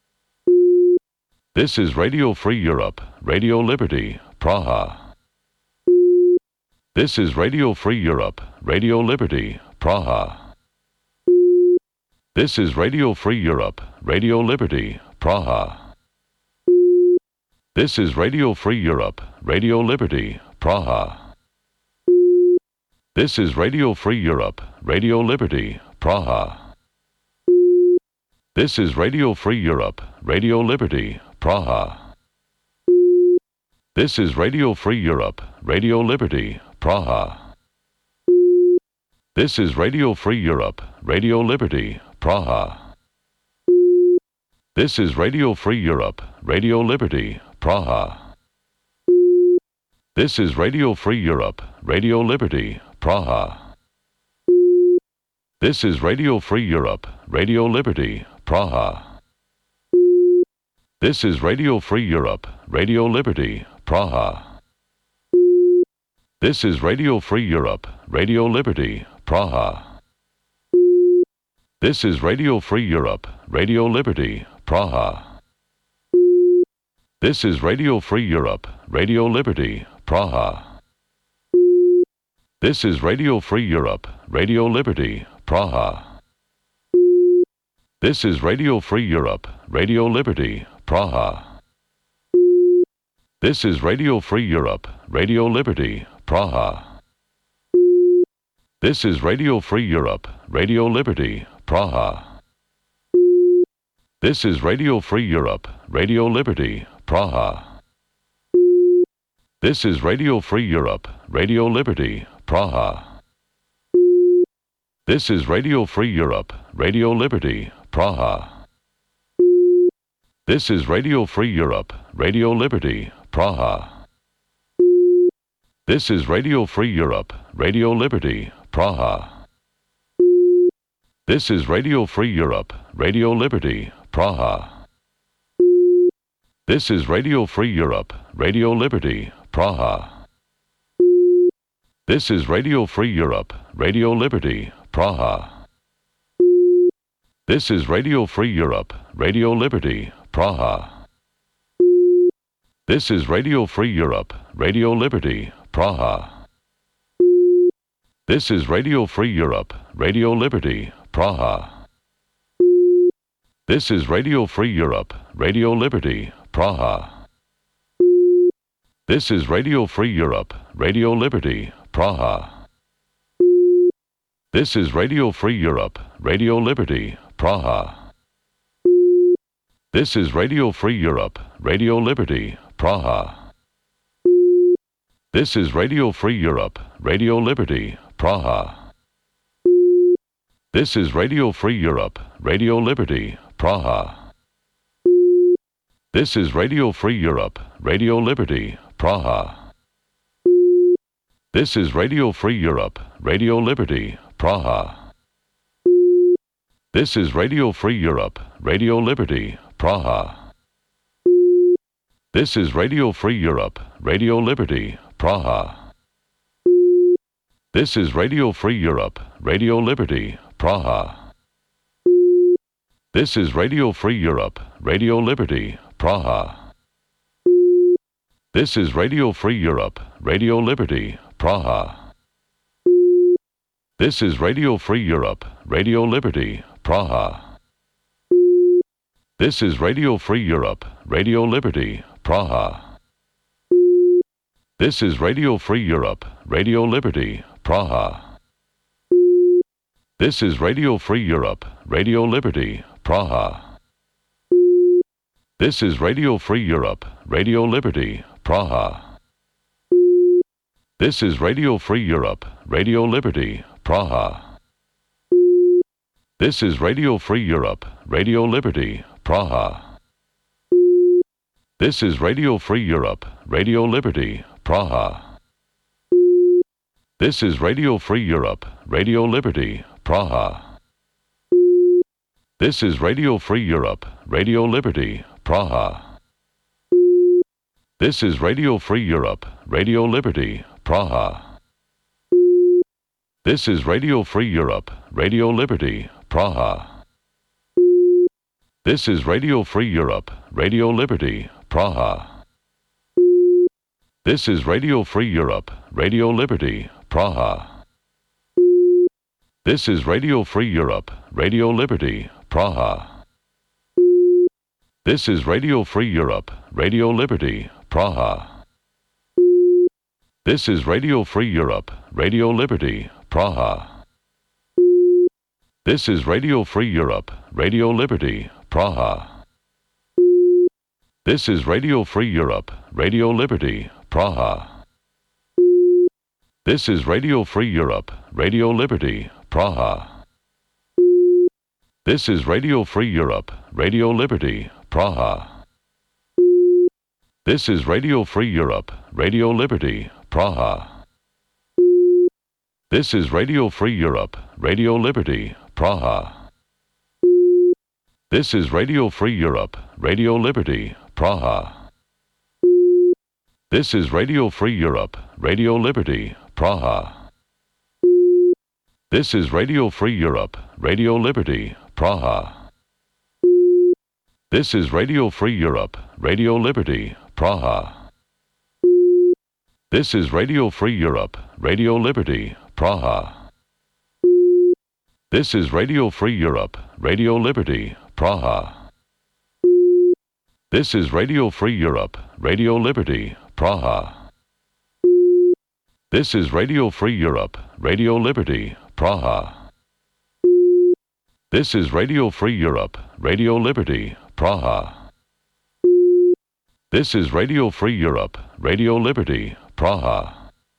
This is Radio Free Europe, Radio Liberty, Praha. This is Radio Free Europe, Radio Liberty, Praha. This is Radio Free Europe, Radio Liberty, Praha. This is Radio Free Europe, Radio Liberty, Praha. This is Radio Free Europe, Radio Liberty, Praha. This is Radio Free Europe, Radio Liberty, Praha. This is Radio Free Europe, Radio Liberty, Praha. This is Radio Free Europe, Radio Liberty, Praha. This is Radio Free Europe, Radio Liberty, Praha. This is Radio Free Europe, Radio Liberty, Praha. This is Radio Free Europe, Radio Liberty, Praha. This is Radio Free Europe, Radio Liberty, Praha. This is Radio Free Europe, Radio Liberty, Praha. This is Radio Free Europe, Radio Liberty, Praha. This is Radio Free Europe, Radio Liberty, Praha. This is Radio Free Europe, Radio Liberty, Praha. This is Radio Free Europe, Radio Liberty, Praha. This is Radio Free Europe, Radio Liberty, Praha. This is Radio Free Europe, Radio Liberty, Praha. This is Radio Free Europe, Radio Liberty, Praha. This is Radio Free Europe, Radio Liberty, Praha. This is Radio Free Europe, Radio Liberty, Praha. This is Radio Free Europe, Radio Liberty, Praha. This is Radio Free Europe, Radio Liberty, Praha. This is Radio Free Europe, Radio Liberty, Praha. This is Radio Free Europe, Radio Liberty, Praha. This is Radio Free Europe, Radio Liberty, Praha. This is Radio Free Europe, Radio Liberty, Praha. This is Radio Free Europe, Radio Liberty, Praha. This is Radio Free Europe, Radio Liberty, Praha. This is Radio Free Europe, Radio Liberty, Praha. This is Radio Free Europe, Radio Liberty, Praha. This is Radio Free Europe, Radio Liberty, Praha. This is Radio Free Europe, Radio Liberty, Praha. This is Radio Free Europe, Radio Liberty, Praha. This is Radio Free Europe, Radio Liberty, Praha. This is Radio Free Europe, Radio Liberty, Praha. This is Radio Free Europe, Radio Liberty, Praha. This is Radio Free Europe, Radio Liberty, Praha. This is Radio Free Europe, Radio Liberty, Praha. This is Radio Free Europe, Radio Liberty, Praha. This is Radio Free Europe, Radio Liberty, Praha. This is Radio Free Europe, Radio Liberty, Praha. This is Radio Free Europe, Radio Liberty, Praha. This is Radio Free Europe, Radio Liberty, Praha. This is Radio Free Europe, Radio Liberty, Praha. This is Radio Free Europe, Radio Liberty, Praha. This is Radio Free Europe, Radio Liberty, Praha. This is Radio Free Europe, Radio Liberty, Praha. This is Radio Free Europe, Radio Liberty, Praha. This is Radio Free Europe, Radio Liberty, Praha. This is Radio Free Europe, Radio Liberty, Praha. This is Radio Free Europe, Radio Liberty, Praha. This is Radio Free Europe, Radio Liberty, Praha. This is Radio Free Europe, Radio Liberty, Praha. This is Radio Free Europe, Radio Liberty, Praha. This is Radio Free Europe, Radio Liberty, Praha. This is Radio Free Europe, Radio Liberty, Praha. This is Radio Free Europe, Radio Liberty, Praha. This is Radio Free Europe, Radio Liberty, Praha. This is Radio Free Europe, Radio Liberty, Praha. This is Radio Free Europe, Radio Liberty, Praha. This is Radio Free Europe, Radio Liberty, Praha. This is Radio Free Europe, Radio Liberty, Praha. This is Radio Free Europe, Radio Liberty, Praha. This is Radio Free Europe, Radio Liberty, Praha. This is Radio Free Europe, Radio Liberty, Praha. This is Radio Free Europe, Radio Liberty, Praha. This is Radio Free Europe, Radio Liberty, Praha. This is Radio Free Europe, Radio Liberty, Praha. This is Radio Free Europe, Radio Liberty, Praha. This is Radio Free Europe, Radio Liberty, Praha. This is Radio Free Europe, Radio Liberty, Praha. This is Radio Free Europe, Radio Liberty, Praha. This is Radio Free Europe, Radio Liberty, Praha. This is Radio Free Europe, Radio Liberty, Praha.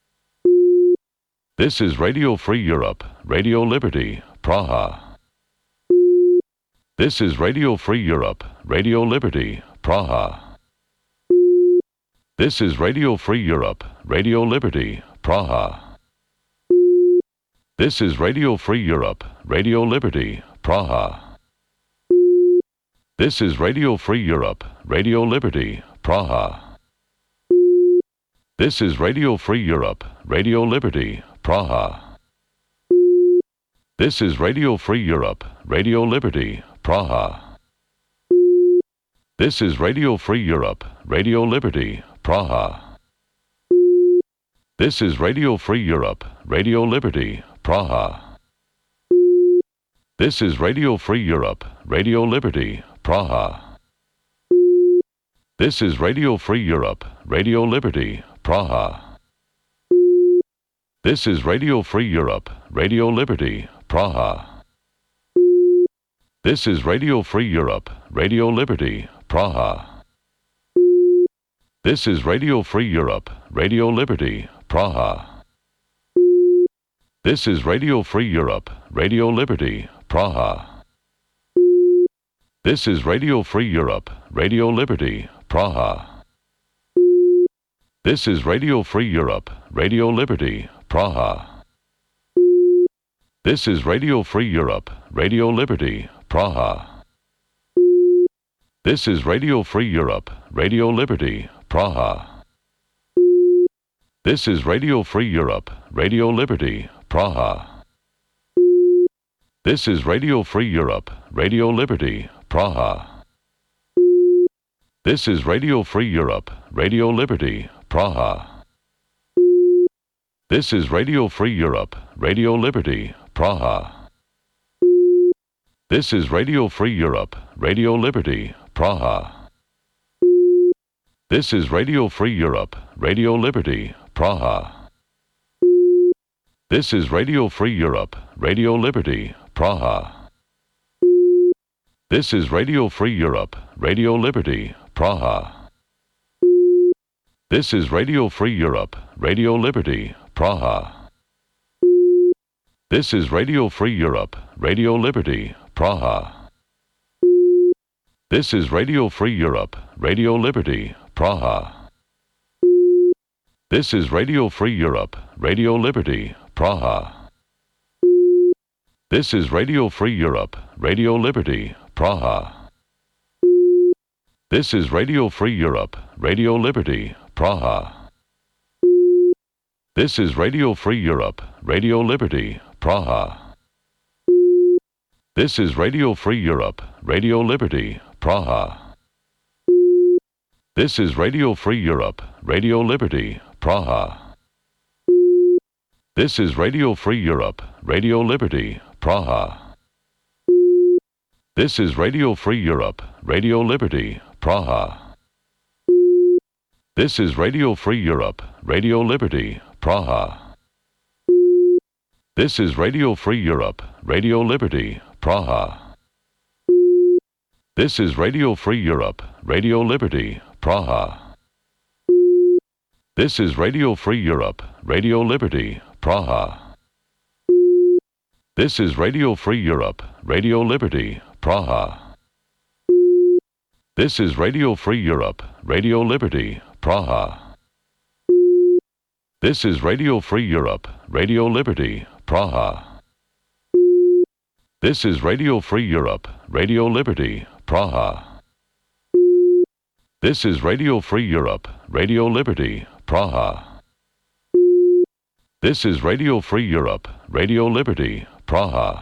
This is Radio Free Europe, Radio Liberty, Praha. This is Radio Free Europe, Radio Liberty, Praha. This is Radio Free Europe, Radio Liberty, Praha. This is Radio Free Europe, Radio Liberty, Praha. This is Radio Free Europe, Radio Liberty, Praha. This is Radio Free Europe, Radio Liberty, Praha. This is Radio Free Europe, Radio Liberty, Praha. This is Radio Free Europe, Radio Liberty, Praha. This is Radio Free Europe, Radio Liberty, Praha. This is Radio Free Europe, Radio Liberty, Praha. This is Radio Free Europe, Radio Liberty, Praha. This is Radio Free Europe, Radio Liberty, Praha. This is Radio Free Europe, Radio Liberty, Praha. This is Radio Free Europe, Radio Liberty, Praha. This is Radio Free Europe, Radio Liberty, Praha. This is Radio Free Europe, Radio Liberty, Praha. This is Radio Free Europe, Radio Liberty, Praha. This is Radio Free Europe, Radio Liberty, Praha. This is Radio Free Europe, Radio Liberty, Praha. This is Radio Free Europe, Radio Liberty, Praha. This is Radio Free Europe, Radio Liberty, Praha. This is Radio Free Europe, Radio Liberty, Praha. This is Radio Free Europe, Radio Liberty, Praha. This is Radio Free Europe, Radio Liberty, Praha. This is Radio Free Europe, Radio Liberty, Praha. This is Radio Free Europe, Radio Liberty, Praha. This is Radio Free Europe, Radio Liberty, Praha. This is Radio Free Europe, Radio Liberty, Praha. This is Radio Free Europe, Radio Liberty, Praha. This is Radio Free Europe, Radio Liberty, Praha. This is Radio Free Europe, Radio Liberty, Praha. This is Radio Free Europe, Radio Liberty, Praha. This is Radio Free Europe, Radio Liberty, Praha. This is Radio Free Europe, Radio Liberty, Praha. This is Radio Free Europe, Radio Liberty, Praha. This is Radio Free Europe, Radio Liberty, Praha. This is Radio Free Europe, Radio Liberty, Praha. This is Radio Free Europe, Radio Liberty, Praha. This is Radio Free Europe, Radio Liberty, Praha. This is Radio Free Europe, Radio Liberty, Praha. This is Radio Free Europe, Radio Liberty, Praha. This is Radio Free Europe, Radio Liberty, Praha. This is Radio Free Europe, Radio Liberty, Praha. This is Radio Free Europe, Radio Liberty, Praha. This is Radio Free Europe, Radio Liberty, Praha. This is Radio Free Europe, Radio Liberty, Praha. This is Radio Free Europe, Radio Liberty, Praha. This is Radio Free Europe, Radio Liberty, Praha.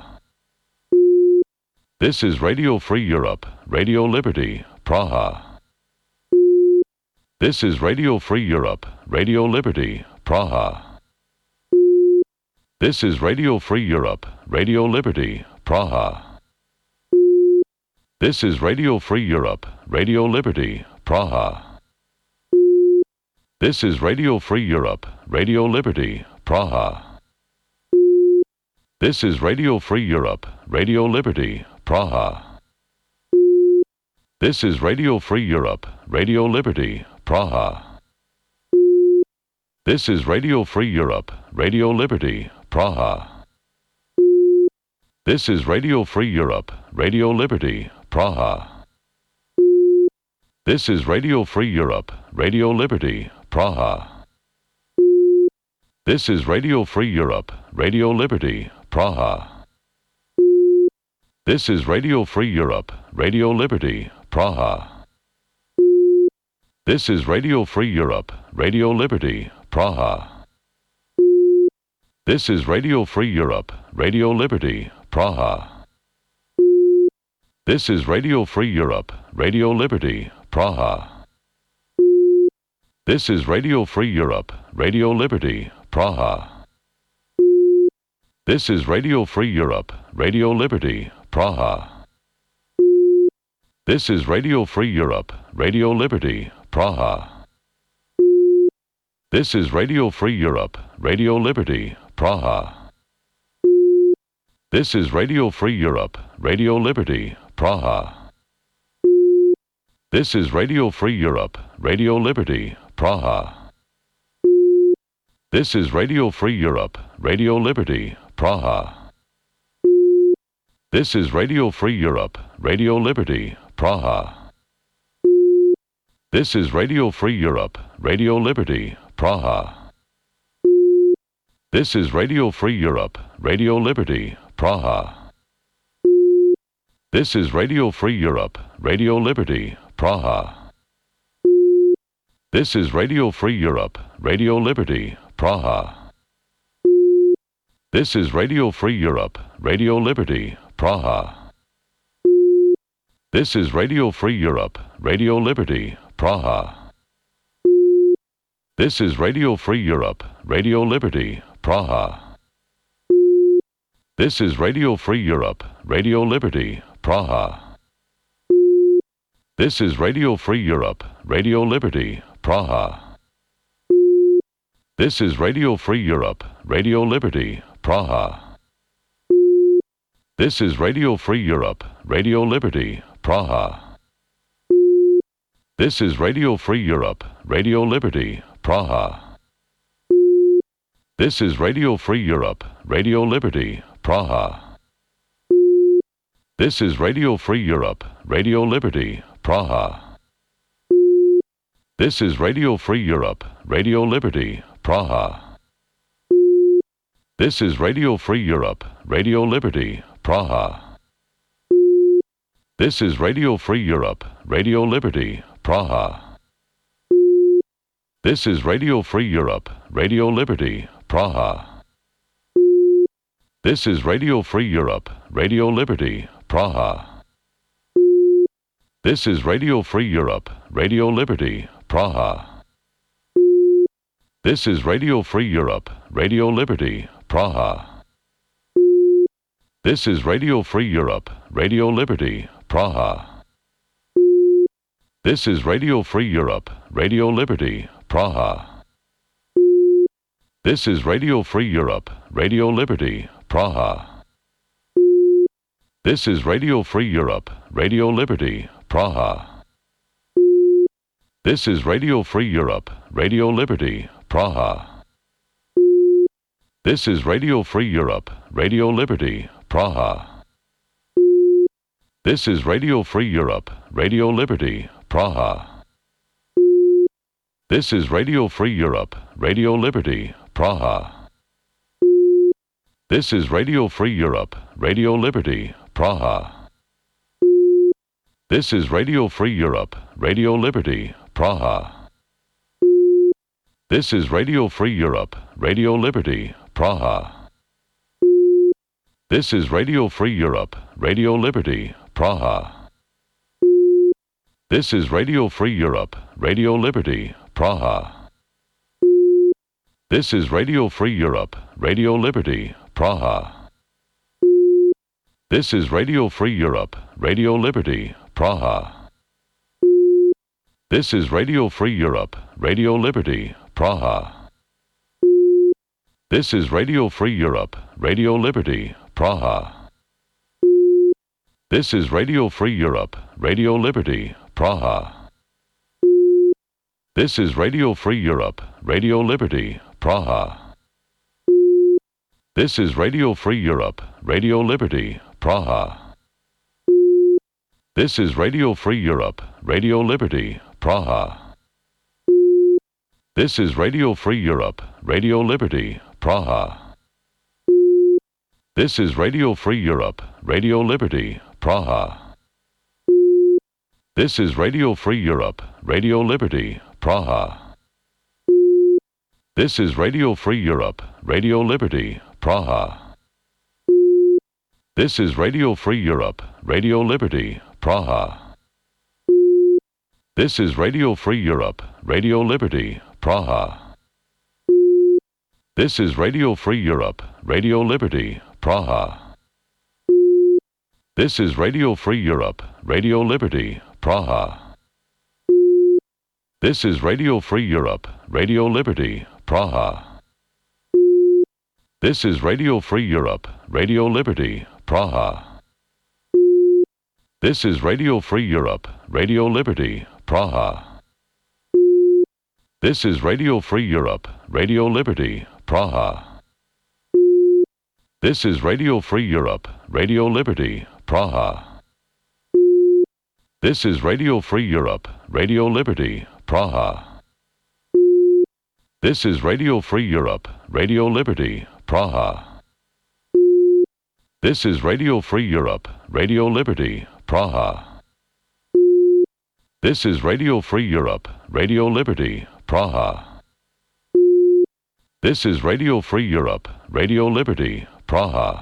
This is Radio Free Europe, Radio Liberty, Praha. This is Radio Free Europe, Radio Liberty, Praha. This is Radio Free Europe, Radio Liberty, Praha. This is Radio Free Europe, Radio Liberty, Praha. This is Radio Free Europe, Radio Liberty, Praha. This is Radio Free Europe, Radio Liberty, Praha. This is Radio Free Europe, Radio Liberty, Praha. This is Radio Free Europe, Radio Liberty, Praha. This is Radio Free Europe, Radio Liberty, Praha. This is Radio Free Europe, Radio Liberty, Praha. This is Radio Free Europe, Radio Liberty, Praha. This is Radio Free Europe, Radio Liberty, Praha. This is Radio Free Europe, Radio Liberty, Praha. This is Radio Free Europe, Radio Liberty, Praha. This is Radio Free Europe, Radio Liberty, Praha. This is Radio Free Europe, Radio Liberty, Praha. This is Radio Free Europe, Radio Liberty, Praha. This is Radio Free Europe, Radio Liberty, Praha. This is Radio Free Europe, Radio Liberty, Praha. This is Radio Free Europe, Radio Liberty, Praha. This is Radio Free Europe, Radio Liberty, Praha. This is Radio Free Europe, Radio Liberty, Praha. This is Radio Free Europe, Radio Liberty, Praha. This is Radio Free Europe, Radio Liberty, Praha. This is Radio Free Europe, Radio Liberty, Praha. This is Radio Free Europe, Radio Liberty, Praha. This is Radio Free Europe, Radio Liberty, Praha. This is Radio Free Europe, Radio Liberty, Praha. This is Radio Free Europe, Radio Liberty, Praha. This is Radio Free Europe, Radio Liberty, Praha. This is Radio Free Europe, Radio Liberty, Praha. This is Radio Free Europe, Radio Liberty, Praha. This is Radio Free Europe, Radio Liberty, Praha. This is Radio Free Europe, Radio Liberty, Praha. This is Radio Free Europe, Radio Liberty, Praha. This is Radio Free Europe, Radio Liberty, Praha. This is Radio Free Europe, Radio Liberty, Praha. This is Radio Free Europe, Radio Liberty, Praha. This is Radio Free Europe, Radio Liberty, Praha. This is Radio Free Europe, Radio Liberty, Praha. This is Radio Free Europe, Radio Liberty, Praha. This is Radio Free Europe, Radio Liberty, Praha. This is Radio Free Europe, Radio Liberty, Praha. This is Radio Free Europe, Radio Liberty, Praha. This is Radio Free Europe, Radio Liberty, Praha. This is Radio Free Europe, Radio Liberty, Praha. This is Radio Free Europe, Radio Liberty, Praha. This is Radio Free Europe, Radio Liberty, Praha. This is Radio Free Europe, Radio Liberty, Praha. This is Radio Free Europe, Radio Liberty, Praha. This is Radio Free Europe, Radio Liberty, Praha. This is Radio Free Europe, Radio Liberty, Praha. This is Radio Free Europe, Radio Liberty, Praha. This is Radio Free Europe, Radio Liberty, Praha. This is Radio Free Europe, Radio Liberty, Praha. This is Radio Free Europe, Radio Liberty, Praha. This is Radio Free Europe, Radio Liberty, Praha. This is Radio Free Europe, Radio Liberty, Praha. This is Radio Free Europe, Radio Liberty, Praha. This is Radio Free Europe, Radio Liberty, Praha. This is Radio Free Europe, Radio Liberty, Praha. This is Radio Free Europe, Radio Liberty, Praha. This is Radio Free Europe, Radio Liberty, Praha. This is Radio Free Europe, Radio Liberty, Praha. This is Radio Free Europe, Radio Liberty, Praha. This is Radio Free Europe, Radio Liberty, Praha. This is Radio Free Europe, Radio Liberty, Praha. This is Radio Free Europe, Radio Liberty, Praha. This is Radio Free Europe, Radio Liberty, Praha. This is Radio Free Europe, Radio Liberty, Praha. This is Radio Free Europe, Radio Liberty, Praha. This is Radio Free Europe, Radio Liberty, Praha. This is Radio Free Europe, Radio Liberty, Praha. This is Radio Free Europe, Radio Liberty, Praha. This is Radio Free Europe, Radio Liberty, Praha. This is Radio Free Europe, Radio Liberty, Praha. This is Radio Free Europe, Radio Liberty, Praha. This is Radio Free Europe, Radio Liberty, Praha. This is Radio Free Europe, Radio Liberty, Praha. This is Radio Free Europe, Radio Liberty, Praha. This is Radio Free Europe, Radio Liberty, Praha. This is Radio Free Europe, Radio Liberty, Praha. This is Radio Free Europe, Radio Liberty, Praha.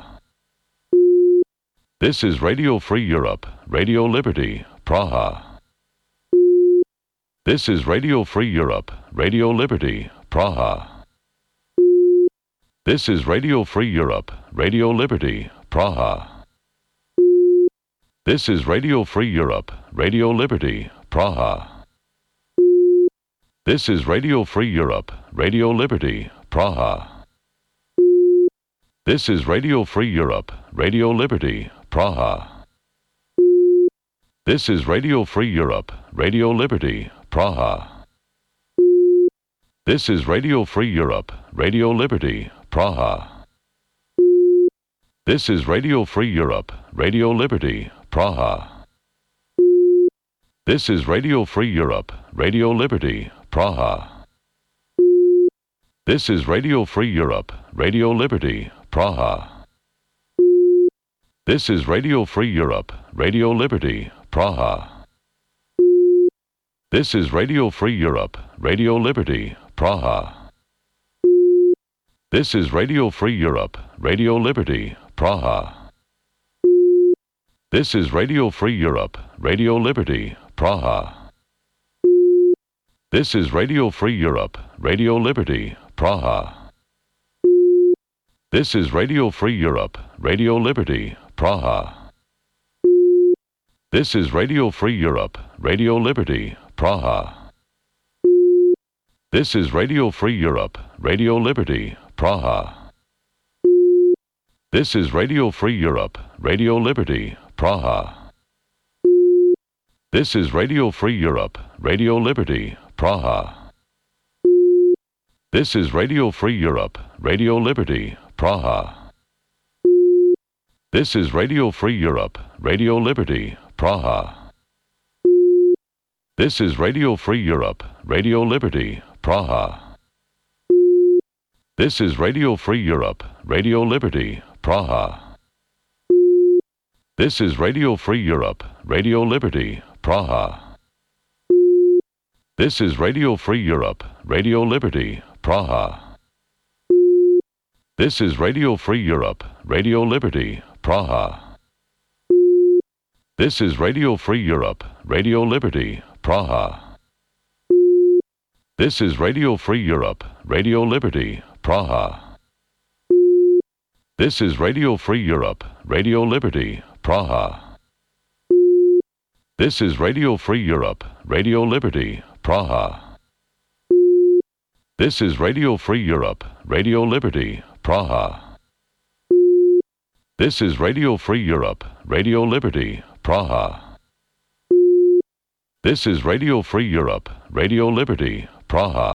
This is Radio Free Europe, Radio Liberty, Praha. This is Radio Free Europe, Radio Liberty, Praha. This is Radio Free Europe, Radio Liberty, Praha. This is Radio Free Europe, Radio Liberty, Praha. This is Radio Free Europe, Radio Liberty, Praha. This is Radio Free Europe, Radio Liberty, Praha. This is Radio Free Europe, Radio Liberty, Praha. This is Radio Free Europe, Radio Liberty, Praha. This is Radio Free Europe, Radio Liberty, Praha. This is Radio Free Europe, Radio Liberty, Praha. This is Radio Free Europe, Radio Liberty, Praha. This is Radio Free Europe, Radio Liberty, Praha. This is Radio Free Europe, Radio Liberty, Praha. This is Radio Free Europe, Radio Liberty, Praha. This is Radio Free Europe, Radio Liberty, Praha. This is Radio Free Europe, Radio Liberty, Praha. This is Radio Free Europe, Radio Liberty, Praha. This is Radio Free Europe, Radio Liberty, Praha. This is Radio Free Europe, Radio Liberty, Praha. This is Radio Free Europe, Radio Liberty, Praha. This is Radio Free Europe, Radio Liberty, Praha. This is Radio Free Europe, Radio Liberty, Praha. This is Radio Free Europe, Radio Liberty, Praha. This is Radio Free Europe, Radio Liberty, Praha. This is Radio Free Europe, Radio Liberty, Praha. This is Radio Free Europe, Radio Liberty, Praha. This is Radio Free Europe, Radio Liberty, Praha. This is Radio Free Europe, Radio Liberty, Praha. This is Radio Free Europe, Radio Liberty, Praha. This is Radio Free Europe, Radio Liberty, Praha. This is Radio Free Europe, Radio Liberty, Praha. This is Radio Free Europe, Radio Liberty, Praha. This is Radio Free Europe, Radio Liberty, Praha. This is Radio Free Europe, Radio Liberty, Praha. This is Radio Free Europe, Radio Liberty, Praha.